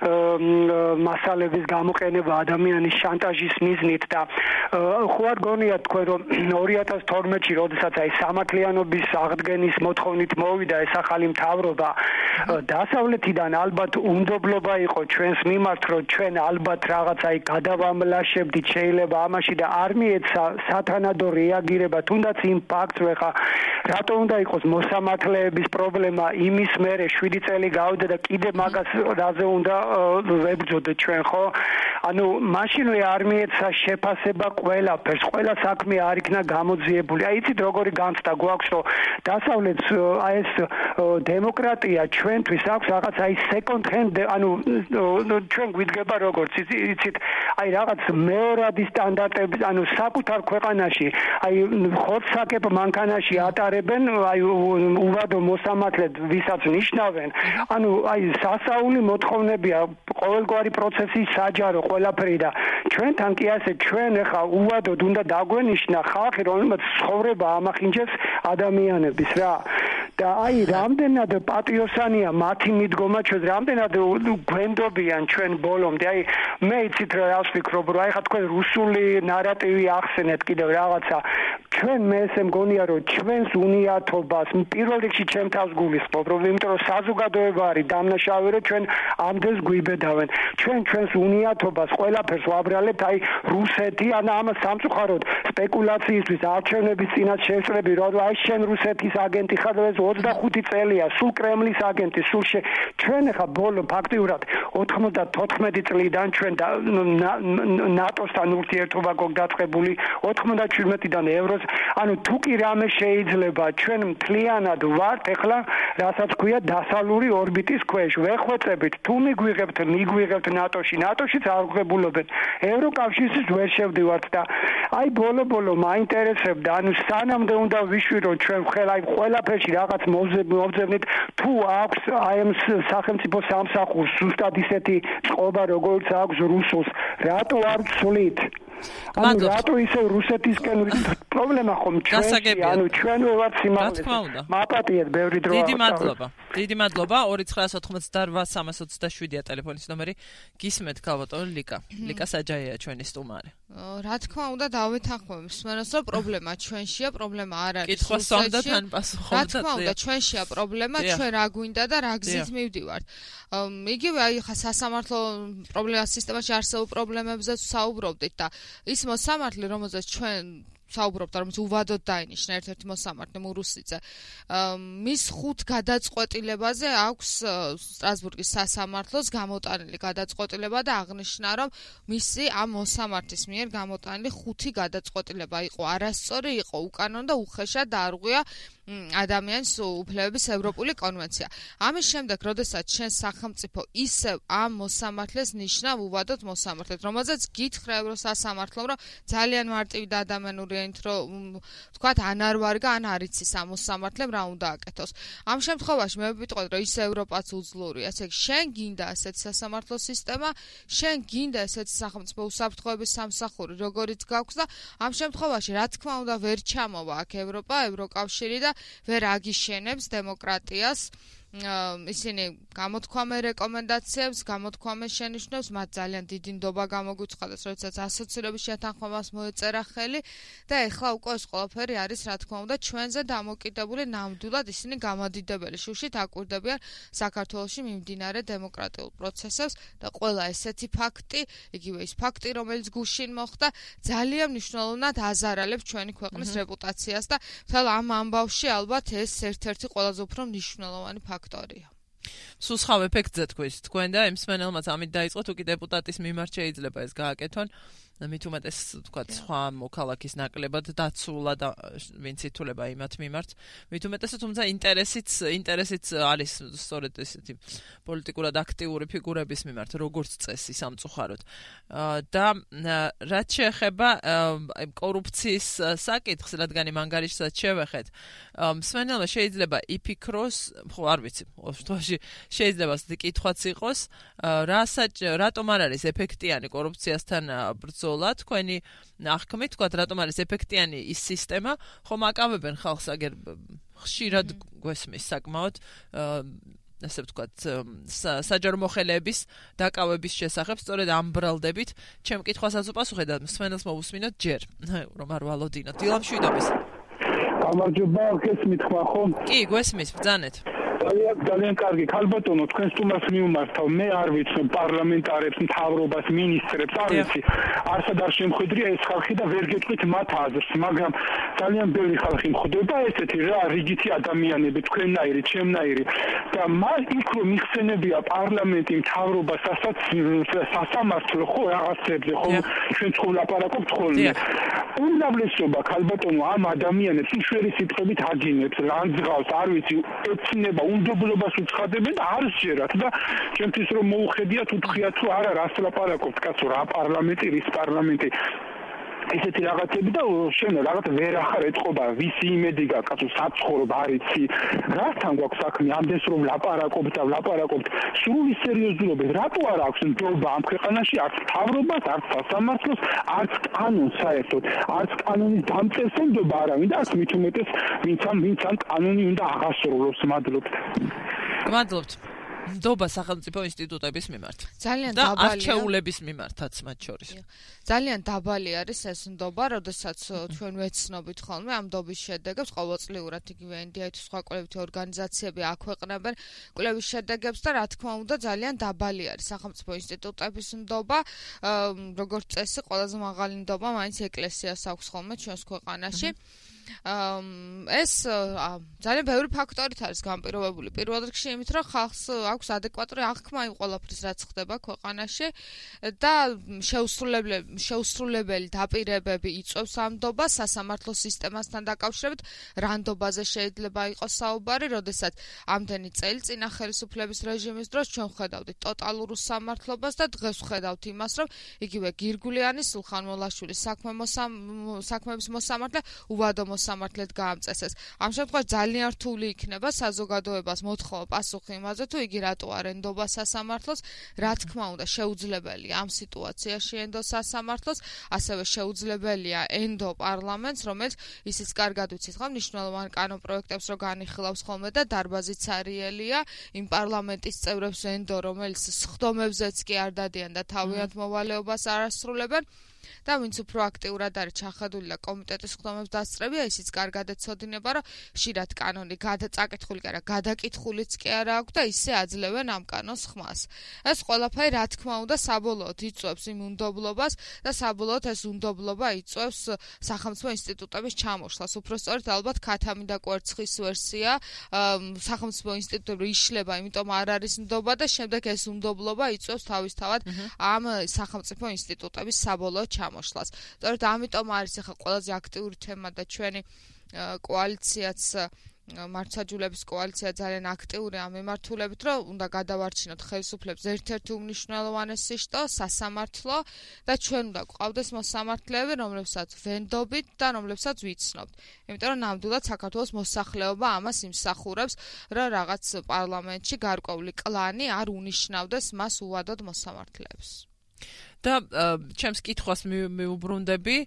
მასალების გამოყენება ადამიანის შანტაჟის მიზნით და ხო არ გონიათ თქვენ რომ ორი ათას თორმეტში როდესაც აი სამართლიანობის აღდგენის მოთხოვნით მოვიდა ეს ახალი მთავრობა დასავლეთიდან ალბათ უნდობლობა იყო ჩვენს მიმართ რომ ჩვენ ალბათ რაღაც აი გადავამლაშებდით შეიძლება ამაში და არ მიეცა სათანადო რეაგირება თუნდაც იმ ფაქტს ვეხა რატო უნდა იყოს მოსამართლეების პრობლემა იმის მერე შვიდი წელი გავიდა და კიდე მაგას რაზე უნდა ვებრძოდეთ ჩვენ ხო ანუ მაშინვე არ მიეცა შეფასება ყველაფერს ყველა საქმე არ იქნა გამოძიებული აი იცით როგორი განცდა გვაქვს რომ დასავლეთს აი ეს დემოკრატია ჩვენთვის აქვს რაღაც აი second hand ანუ ჩვენ გვიდგება როგორც იცით აი რაღაც მეორადი სტანდარტები ანუ საკუთარ ქვეყანაში აი ხორცსაკებ მანქანაში ატარებენ აი უვადო მოსამართლედ ვისაც ნიშნავენ ანუ აი სასაული მოთხოვნებია ყოველგვარი პროცესი საჯარო ყველაფერი და ჩვენთან კი ასე ჩვენ ახლა უვადოდ უნდა დაგვენიშნა ხალხი რომელმაც ცხოვრება ამახინჯებს ადამიანების რა და აი რამდენად პატიოსანია მათი მიდგომა ჩვენ რამდენად გვენდობიან ჩვენ ბოლომდე აი მე იცით რა ვფიქრობ რომ აი ხა თქვენ რუსული ნარატივი ახსენეთ კიდევ რაღაცა ჩვენ მე ესე მგონია რომ ჩვენს უნიათობას პირველ რიგში ჩემ თავს გულისხმობ რომ იმიტომ რომ საზოგადოება არის დამნაშავე რომ ჩვენ ამდენს გვიბედავენ ჩვენ ჩვენს უნიათობას ყველაფერს ვაბრალებთ აი რუსეთი ან ამ სამწუხაროდ სპეკულაციისთვის არჩევნების წინათ შეწრები რომ აი შენ რუსეთის აგენტი ხარ ეს ოცდახუთი წელია სულ კრემლის აგენტი სულ ჩვენ ახლა ბოლო ფაქტიურად ოთხმოცდათოთხმეტი წლიდან ჩვენ ნატოსთან ურთიერთობა გქონდაწყებული ოთხმოცდაჩვიდმეტიდან ევროს ანუ თუ კი რამე შეიძლება ჩვენ მთლიანად ვართ ახლა რასაც ქვია დასავლური ორბიტის ქვეშ ვეხვეწებით თუ მიგვიღებთ მიგვიღებთ ნატოში ნატოშიც არ გვღებულობენ ევროკავშირშიც ვერ შევდივართ და აი ბოლო ბოლო მაინტერესებდა ანუ სანამდე უნდა ვიშვირო ჩვენ ხელა აი ყველაფერში რაღაც მოვძებნით თუ აქვს აი ამ სახელმწიფო სამსახურს ზუსტად ისეთი წყობა როგორც აქვს რუსულს რატო არ ვცვლით ანუ რატო ისე რუსეთისკენ პრობლემა ხომ ჩვენ ანუ ჩვენ ვართ სიმაღლეზე მაპატიეთ ბევრი დრო დიდი მადლობა დიდი მადლობა ორი ცხრაას ოთხმოცდაოთხ სამას ოცდაშვიდია ტელეფონის ნომერი გისმენთ ქალბატონ ლიკა ლიკა საჯაია ჩვენი სტუმარი რა თქმა უნდა დავეთანხმებ მსმენელს რომ პრობლემა ჩვენშია პრობლემა არ არის კითხვა სონდა თან პასუხობდა რა თქმა უნდა ჩვენშია პრობლემა ჩვენ რა გვინდა და რა გზით მივდივართ იგივე აი ხა სასამართლო პრობლემა სისტემაში არსებულ პრობლემებზეც საუბრობდით და ის მოსამართლე რომელზეც ჩვენ საუბრობთ რომ უვადოდ დაინიშნა ერთ-ერთი მოსამართლე მურუსიძე მის ხუთ გადაწყვეტილებაზე აქვს სტრასბურგის სასამართლოს გამოტანილი გადაწყვეტილება და აღნიშნა რომ მისი ამ მოსამართლის მიერ გამოტანილი ხუთი გადაწყვეტილება იყო არასწორი იყო უკანონო და უხეშად დაარღვია ადამიანის უფლებების ევროპული კონვენცია. ამის შემდეგ, როდესაც ჩვენ სახელმწიფო ისევ ამ მოსამართლეს ნიშნავ უვადოდ მოსამართლედ, რომელზეც გითხრა ევროსასამართლომ, რომ ძალიან მარტივი და ადამიანურია ინთ, რომ თქვათ ან არ ვარგა, ან არ იცის ამ მოსამართლემ რა უნდა აკეთოს. ამ შემთხვევაში მე ვიტყოდ, რომ ის ევროპაც უძლურია, ესე იგი, შენ გინდა ასეთი სასამართლო სისტემა, შენ გინდა ესეთი სახელმწიფო უსაფრთხოების სამსახური, როგორიც გაქვს და ამ შემთხვევაში, რა თქმა უნდა, ვერ ჩამოვა აქ ევროპა, ევროკავშირი და ვერ აგიშენებს დემოკრატიას ისინი გამოთქვამე რეკომენდაციებს, გამოთქვამე შენიშვნებს, მათ ძალიან დიდი ნდობა გამოგვიცხადეს, როდესაც ასოცირების შეთანხმებას მოეწერა ხელი და ეხლა უკვე ეს ყველაფერი არის, რა თქმა უნდა, ჩვენზე დამოკიდებული ნამდვილად ისინი გამადიდებელი შუშით აკვირდებიან საქართველოში მიმდინარე დემოკრატიულ პროცესებს და ყველა ესეთი ფაქტი, იგივე ის ფაქტი, რომელიც გუშინ მოხდა, ძალიან მნიშვნელოვნად აზარალებს ჩვენი ქვეყნის რეპუტაციას და თელ ამ ამბავში ალბათ ეს ერთ-ერთი ყველაზე უფრო მნიშვნელოვანი ფაქტია. სულ სხვა ეფექტზე თქვით თქვენ და მსმენელმაც ამით დაიწყო თუ კი დეპუტატის მიმართ შეიძლება ეს გააკეთონ მით უმეტეს თქვათ სხვა მოქალაქის ნაკლებად დაცულა და ვინც ითულება იმათ მიმართ მით უმეტეს თუმცა ინტერესიც ინტერესიც არის სწორედ ესეთი პოლიტიკურად აქტიური ფიგურების მიმართ როგორც წესი სამწუხაროდ და რაც შეეხება კორუფციის საკითხს რადგან იმ ანგარიშსაც შევეხეთ მსმენელმა შეიძლება იფიქროს ხო არ ვიცი ოშტოში შეიძლება კითხვაც იყოს რასაც რატომ არ არის ეფექტიანი კორუფციასთან ბრძოლა თქვენი აღქმით თქვათ რატომ არის ეფექტიანი ის სისტემა ხომ აკავებენ ხალხს აგერ ხშირად გვესმის საკმაოდ ასე ვთქვათ, საჯარო მოხელეების დაკავების შესახებ, სწორედ ამ ბრალდებით, ჩემ კითხვასაც უპასუხე და მსმენელს მოვუსმინოთ ჯერ, რომ არ ვალოდინოთ. დილა მშვიდობის. გამარჯობა, გესმით ხო? კი, გვესმის, ბრძანეთ. ძალიან ძალიან კარგი, ქალბატონო, თქვენ სტუმარს მიმართავ, მე არ ვიცი პარლამენტარებს, მთავრობას, მინისტრებს, არ ვიცი. არსად არ შემხვედრია ეს ხალხი და ვერ გეტყვით მათ აზრს, მაგრამ ძალიან ბევრი ხალხი მხვდება ესეთი რა, რიგითი ადამიანები, თქვენნაირი, ჩემნაირი და მას იქ რომ იხსენებია პარლამენტი, მთავრობა, სასამართლო, ხო, რაღაცებზე, ხო, ჩვენ თქვენ ლაპარაკობთ ხოლმე. უმრავლესობა ქალბატონო ამ ადამიანებს იშვიათი სიტყვებით აგინებს, რანძღავს, არ ვიცი, ეცნება უნდობლობას უცხადებენ არ შეერათ და ჩემთვის რომ მოუხედიათ უთხრიათ თუ არა რას ლაპარაკობთ კაცო რა პარლამენტი რის პარლამენტი ესეთი რაღაცები და შენ რაღაც ვერ ახარ ეთყობა ვისი იმედი გაქვს კაცო საცხოვრებ არიცი რასთან გვაქვს საქმე ამდენს რომ ლაპარაკობთ და ლაპარაკობთ სრული სერიოზულობით რატო არ აქვს ნდობა ამ ქვეყანაში არც მთავრობას არც სასამართლოს არც კანონს საერთოდ არც კანონის დამწესებობა არავინ და არც მით უმეტეს ვინც ამ ვინც ამ კანონი უნდა აღასრულოს მადლობთ მადლობთ ნდობა სახელმწიფო ინსტიტუტების მიმართ. ძალიან დაბალია. და არჩეულების მიმართაც მათ შორის. ძალიან დაბალი არის ეს ნდობა, როდესაც ჩვენ ვეცნობით ხოლმე ამ ნდობის შედეგებს, ყოველწლიურად იგივე ენ დი აი-თვის სხვა კვლევითი ორგანიზაციები აქვეყნებენ კვლევის შედეგებს და რა თქმა უნდა ძალიან დაბალი არის სახელმწიფო ინსტიტუტების ნდობა, როგორც წესი, ყველაზე მაღალი ნდობა მაინც ეკლესიას აქვს ხოლმე ჩვენს ქვეყანაში. ეს ძალიან ბევრი ფაქტორით არის განპირობებული. პირველ რიგში იმით, რომ ხალხს აქვს ადეკვატური აღქმა იმ ყველაფრის, რაც ხდება ქვეყანაში და შეუსრულებელი შეუსრულებელი დაპირებები იწვევს ამ ნდობას სასამართლო სისტემასთან დაკავშირებით. რა ნდობაზე შეიძლება იყოს საუბარი, როდესაც ამდენი წელი წინა ხელისუფლების რეჟიმის დროს ჩვენ ხედავდით ტოტალურ უსამართლობას და დღეს ხედავთ იმას, რომ იგივე გირგულიანის, სულხან მოლაშვილის საქმეების მოსამართლე უვადო მოსამართლედ გაამწესეს. ამ შემთხვევაში ძალიან რთული იქნება საზოგადოებას მოთხოვა პასუხი იმაზე, თუ იგი რატო არ ენდობა სასამართლოს, რა თქმა უნდა, შეუძლებელია ამ სიტუაციაში ენდო სასამართლოს, ასევე შეუძლებელია ენდო პარლამენტს, რომელიც ისიც კარგად ვიცით, ხო, მნიშვნელოვან კანონპროექტებს რო განიხილავს ხოლმე და დარბაზიც არიელია, იმ პარლამენტის წევრებს ენდო, რომელიც სხდომებზეც კი არ დადიან და თავიანთ მოვალეობას არ ასრულებენ. და ვინც უფრო აქტიურად არის ჩახედული და კომიტეტის ხდომებს დასწრებია, ისიც კარგად ეცოდინება, რომ ხშირად კანონი გადაწაკითხული კი არა, გადაკითხულიც კი არა აქვს და ისე აძლევენ ამ კანონს ხმას. ეს ყველაფერი რა თქმა უნდა საბოლოოდ იწვევს იმ უნდობლობას და საბოლოოდ ეს უნდობლობა იწვევს სახელმწიფო ინსტიტუტების ჩამოშლას. უფრო სწორედ ალბათ ქათამიდა კვერცხის ვერსია, სახელმწიფო ინსტიტუტები იშლება, იმიტომ არ არის ნდობა და შემდეგ ეს უნდობლობა იწვევს თავისთავად ამ სახელმწიფო ინსტიტუტების საბოლოოდ ჩამოშლას. სწორედ ამიტომ არის ახლა ყველაზე აქტიური თემა და ჩვენი კოალიციაც მართლმსაჯულების კოალიცია ძალიან აქტიური ამ მიმართულებით, რომ უნდა გადავარჩინოთ ხელისუფლების ერთ-ერთი უმნიშვნელოვანესი შტო, სასამართლო და ჩვენ უნდა გვყავდეს მოსამართლეები, რომლებსაც ვენდობით და რომლებსაც ვიცნობთ. იმიტომ რომ ნამდვილად საქართველოს მოსახლეობა ამას იმსახურებს, რომ რაღაც პარლამენტში გარკვეული კლანი არ უნიშნავდეს მას უვადოდ მოსამართლეებს. და ჩემს კითხვას მიუბრუნდები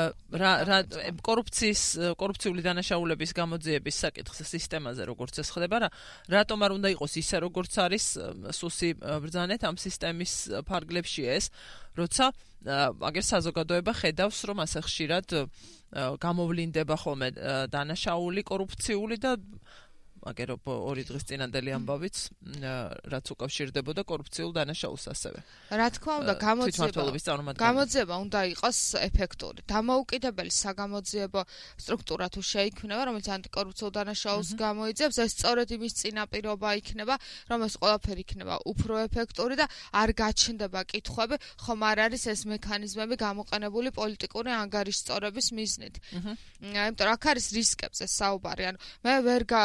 რა რა კორუფციის კორუფციული დანაშაულების გამოძიების საკითხის სისტემაზე როგორც ეს ხდება რა რატომ არ უნდა იყოს ისე როგორც არის სუსი ბრძანეთ ამ სისტემის ფარგლებში ეს როცა აგერ საზოგადოება ხედავს რომ ასე ხშირად გამოვლინდება ხოლმე დანაშაული კორუფციული და აგერ ორი დღის წინანდელი ამბავიც რაც უკავშირდებოდა კორუფციულ დანაშაულს ასევე. რა თქმა უნდა, გამოძიება გამოძიება უნდა იყოს ეფექტური. დამოუკიდებელი საგამოძიებო სტრუქტურა თუ შეიქმნება, რომელიც ანტიკორუფციულ დანაშაულს გამოიძიებს, ეს სწორედ იმის წინაპირობა იქნება, რომ ეს ყველაფერი იქნება უფრო ეფექტური და არ გაჩნდება კითხვები, ხომ არ არის ეს მექანიზმები გამოყენებული პოლიტიკური ანგარიშსწორების მიზნით. აიმიტომ აქ არის რისკებზე საუბარი. ანუ მე ვერ ვერ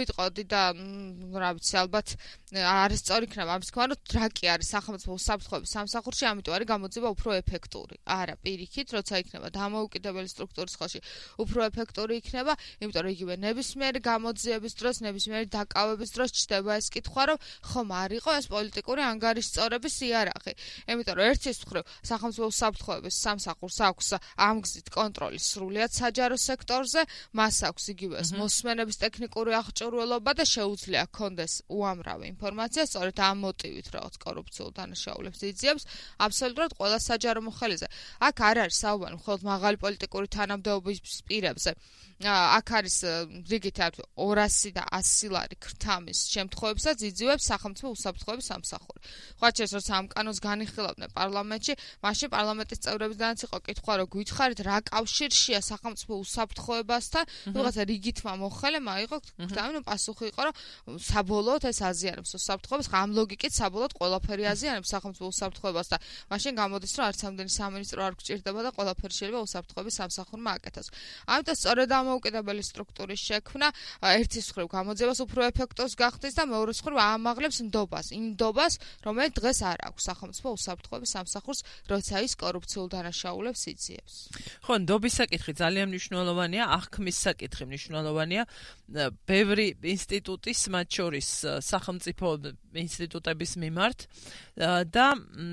ვიტყოდი და რა ვიცი ალბათ არის სწორი იქნება ამის თქვა რომ რა კი არის სახელმწიფო უსაფრთხოების სამსახურში ამიტომ არის გამოძიება უფრო ეფექტური არა პირიქით როცა იქნება დამოუკიდებელი სტრუქტურის ხელში უფრო ეფექტური იქნება იმიტომ რომ იგივე ნებისმიერი გამოძიების დროს ნებისმიერი დაკავების დროს ჩდება ეს კითხვა რომ ხომ არ იყო ეს პოლიტიკური ანგარიშწორების იარაღი იმიტომ რომ ერთის მხრივ სახელმწიფო უსაფრთხოების სამსახურს აქვს ამ გზით კონტროლი სრულიად საჯარო სექტორზე მას აქვს იგივე ეს მოსმენების ტექნიკური აღჭურვილობა და შეუძლია კონდეს უამრავი ინფორმაცია სწორედ ამ მოტივით რაღაც კორუფციულ დანაშაულებს იძიებს აბსოლუტურად ყველა საჯარო მოხელეზე აქ არ არის საუბარი მხოლოდ მაღალი პოლიტიკური თანამდებობის პირებზე აქ არის რიგითად ორასი და ასი ლარი ქრთამის შემთხვევებსაც იძიებს სახელმწიფო უსაფრთხოების სამსახური. ხვაჩეს როცა ამ კანონს განიხილავდნენ პარლამენტში, მაშინ პარლამენტის წევრებიდანაც იყო კითხვა, რომ გითხარით რა კავშირშია სახელმწიფო უსაფრთხოებასთან, ვიღაცა რიგითმა მოხელემა იყო, და პასუხი იყო, რომ საბოლოოდ ეს აზიანებს უსაფრთხოებას, ამ ლოგიკით საბოლოოდ ყველაფერი აზიანებს სახელმწიფო უსაფრთხოებასთან. მაშინ გამოდის, რომ არც ამდენი სამინისტრო არ გჭირდება და ყველაფერი შეიძლება უსაფრთხოების სამსახურმა აკეთოს. ამიტომ სწორედ ამ უკიდებელი სტრუქტურის შექმნა ერთის მხრივ გამოძიებას უფრო ეფექტოს გახდის და მეორეს მხრივ აამაღლებს ნდობას, იმ ნდობას, რომელიც დღეს არ აქვს სახელმწიფო უსაფრთხოების სამსახურს, როცა ის კორუფციულ დანაშაულებს იძიებს. ხო, ნდობის საკითხი ძალიან მნიშვნელოვანია, აღქმის საკითხი მნიშვნელოვანია. ბევრი ინსტიტუტის, მათ შორის სახელმწიფო ინსტიტუტების მიმართ და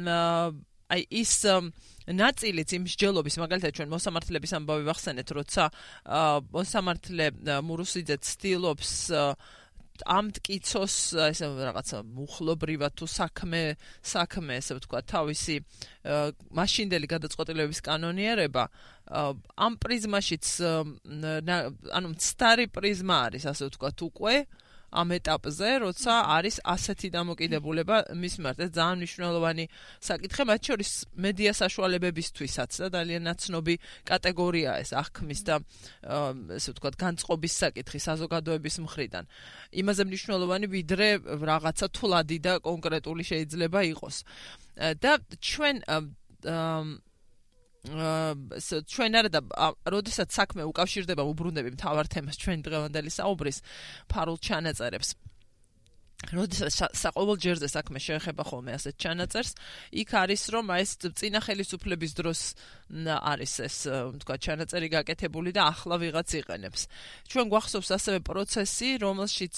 აი ის ნაწილიც იმ მსჯელობის მაგალითად ჩვენ მოსამართლეების ამბავი ვახსენეთ, როცა მოსამართლე მურუსიძე ცდილობს ამ მტკიცოს ესე რაღაცა მუხლობრივად თუ საქმე საქმე ესე ვთქვა თავისი მაშინდელი გადაწყვეტილებების კანონიერება ამ პრიზმაშიც ანუ მცდარი პრიზმა არის ასე ვთქვათ უკვე ამ ეტაპზე, როცა არის ასეთი დამოკიდებულება მის მიმართ. ეს ძალიან მნიშვნელოვანი საკითხი, მათ შორის მედია საშუალებებისთვისაც და ძალიან ნაცნობი კატეგორია ეს აღქმის და ესე ვთქვათ განწყობის საკითხი საზოგადოების მხრიდან. იმაზე მნიშვნელოვანი ვიდრე რაღაცა თვლადი და კონკრეტული შეიძლება იყოს. და ჩვენ ჩვენ არა და როდესაც საქმე უკავშირდება უბრუნდები მთავარ თემას ჩვენ დღევანდელი საუბრის ფარულ ჩანაწერებს როდესაც საყოველთაო ჯერზე საქმე შეეხება ხოლმე ასეთ ჩანაწერს იქ არის რომ ეს წინა ხელისუფლების დროს არის ეს თქვა ჩანაწერი გაკეთებული და ახლა ვიღაც იყენებს ჩვენ გვახსოვს ასევე პროცესი რომელშიც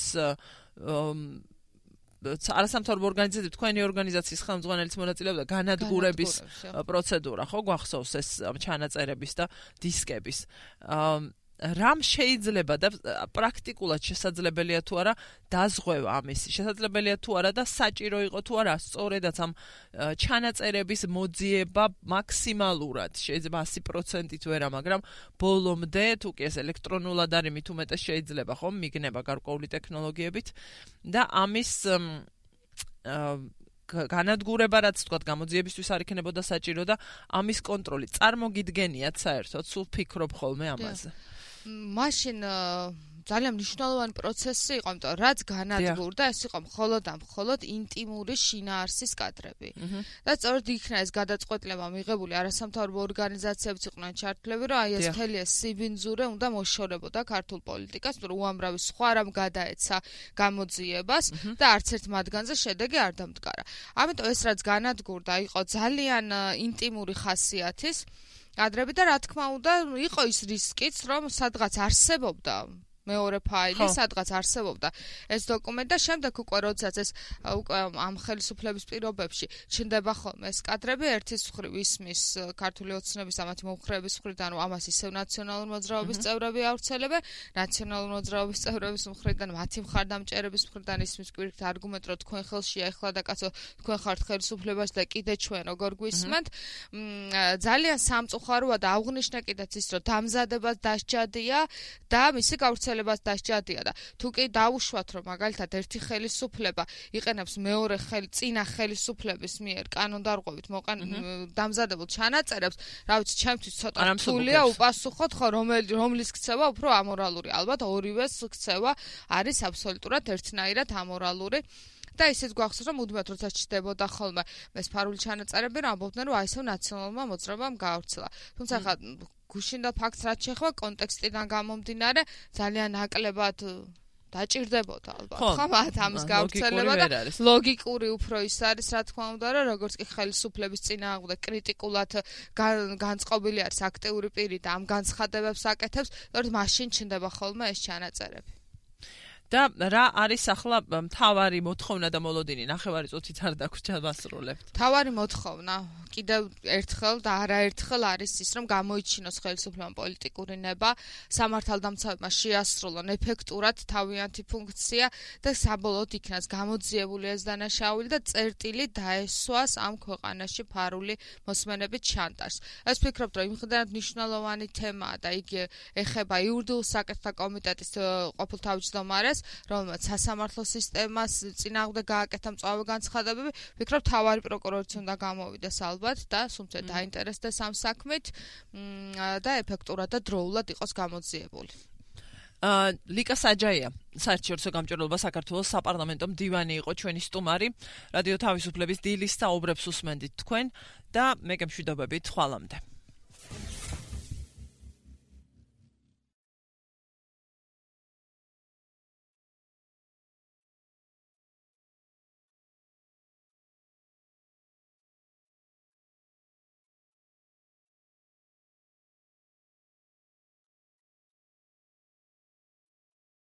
არასამთავრობო ორგანიზაციები თქვენი ორგანიზაციის ხელმძღვანელის მონაწილეობდა განადგურების პროცედურა ხო გვახსოვს ეს ჩანაწერების და დისკების რამ შეიძლება და პრაქტიკულად შესაძლებელია თუ არა დაზღვევა ამის შესაძლებელია თუ არა და საჭირო იყო თუ არა სწორედაც ამ ჩანაწერების მოძიება მაქსიმალურად შეიძლება ასი პროცენტით ვერა მაგრამ ბოლომდე თუ კი ეს ელექტრონულად არის მით უმეტეს შეიძლება ხომ მიგნება გარკვეული ტექნოლოგიებით და ამის განადგურება რაც თქვა გამოძიებისთვის არ იქნებოდა საჭირო და ამის კონტროლი წარმოგიდგენიათ საერთოდ სულ ფიქრობ ხოლმე ამაზე მაშინ ძალიან მნიშვნელოვანი პროცესი იყო, იმიტომ რაც განადგურდა, ეს იყო მხოლოდ და მხოლოდ ინტიმური შინაარსის კადრები. და სწორედ იქნა ეს გადაწყვეტილება მიღებული არასამთავრობო ორგანიზაციებიც იყვნენ ჩართულები, რომ აი ეს მთელი ეს სიბინძურე უნდა მოშორებოდა ქართულ პოლიტიკას, რომ უამრავი სხვა რამ გადაეცა გამოძიებას და არც ერთ მათგანზე შედეგი არ დამდგარა. ამიტომ ეს რაც განადგურდა, იყო ძალიან ინტიმური ხასიათის კადრები და რა თქმა უნდა იყო ის რისკიც რომ სადღაც არსებობდა მეორე ფაილი სადღაც არსებობდა ეს დოკუმენტი და შემდეგ უკვე როდესაც ეს უკვე ამ ხელისუფლების პირობებში ჩნდება ხოლმე ეს კადრები ერთის მხრივ ისმის ქართული ოცნების ამათი მომხრეების მხრიდან რომ ამას ისევ ნაციონალური მოძრაობის წევრები ავრცელებენ ნაციონალური მოძრაობის წევრების მხრიდან მათი მხარდამჭერების მხრიდან ისმის კვირით არგუმენტ რომ თქვენ ხელშია ეხლა და კაცო თქვენ ხართ ხელისუფლებაში და კიდე ჩვენ როგორ გვისმენთ ძალიან სამწუხაროა და აღნიშნა კიდეც ის რომ დამზადებას დასჯადია და მისი გავრცელება დასჯადია და თუ კი დაუშვათ რომ მაგალითად ერთი ხელისუფლება იყენებს მეორე ხელი წინა ხელისუფლების მიერ კანონდარღვევით მოყან დამზადებულ ჩანაწერებს რა ვიცი ჩემთვის ცოტა რთულია უპასუხოთ ხო რომელი რომლის ქცევა უფრო ამორალური ალბათ ორივეს ქცევა არის აბსოლუტურად ერთნაირად ამორალური და ისიც გვახსოვს რომ მუდმივად როცა ჩნდებოდა ხოლმე ეს ფარული ჩანაწერები რა ამბობდნენ რომ აი ესეო ნაციონალურმა მოძრაობამ გაავრცელა თუმცა ხა გუშინდა ფაქტს რაც შეეხება კონტექსტიდან გამომდინარე ძალიან ნაკლებად დაჭირდებოდა ალბათ ხო მათ ამის გავრცელება და ლოგიკური უფრო ის არის რა თქმა უნდა რომ როგორც კი ხელისუფლების წინააღმდეგ კრიტიკულად განწყობილი არის აქტიური პირი და ამ განცხადებებს აკეთებს, თორემ მაშინ ჩნდება ხოლმე ეს ჩანაწერები. და რა არის ახლა მთავარი მოთხოვნა და მოლოდინი? ნახევარი წუთით არ დაგვრჩა ვასრულებთ. მთავარი მოთხოვნა კიდევ ერთხელ და არაერთხელ არის ის, რომ გამოიჩინოს ხელისუფლებამ პოლიტიკური ნება, სამართალდამცავებმა შეასრულონ ეფექტურად თავიანთი ფუნქცია და საბოლოოდ იქნას გამოძიებული ეს დანაშაული და წერტილი დაესვას ამ ქვეყანაში ფარული მოსმენებით შანტაჟს. ეს ვფიქრობ, რომ იმხდარად მნიშვნელოვანი თემაა და იგი ეხება იურიდიულ საკითხთა კომიტეტის ყოფილ თავმჯდომარეს, რომელმაც სასამართლო სისტემას წინააღმდეგ გააკეთა მწვავე განცხადებები, ვფიქრობ, თავარი პროკურორიც უნდა გამოვიდეს ალბათ და სუმცე დაინტერესდეს ამ საქმით და ეფექტურად და დროულად იყოს გამოძიებული. აა ლიკა საჯაია, საერთაშორისო გამჭვირვალობა საქართველოს საპარლამენტო მდივანი იყო ჩვენი სტუმარი. რადიო თავისუფლების დილის საუბრებს უსმენდით თქვენ და მე გემშვიდობებით ხვალამდე.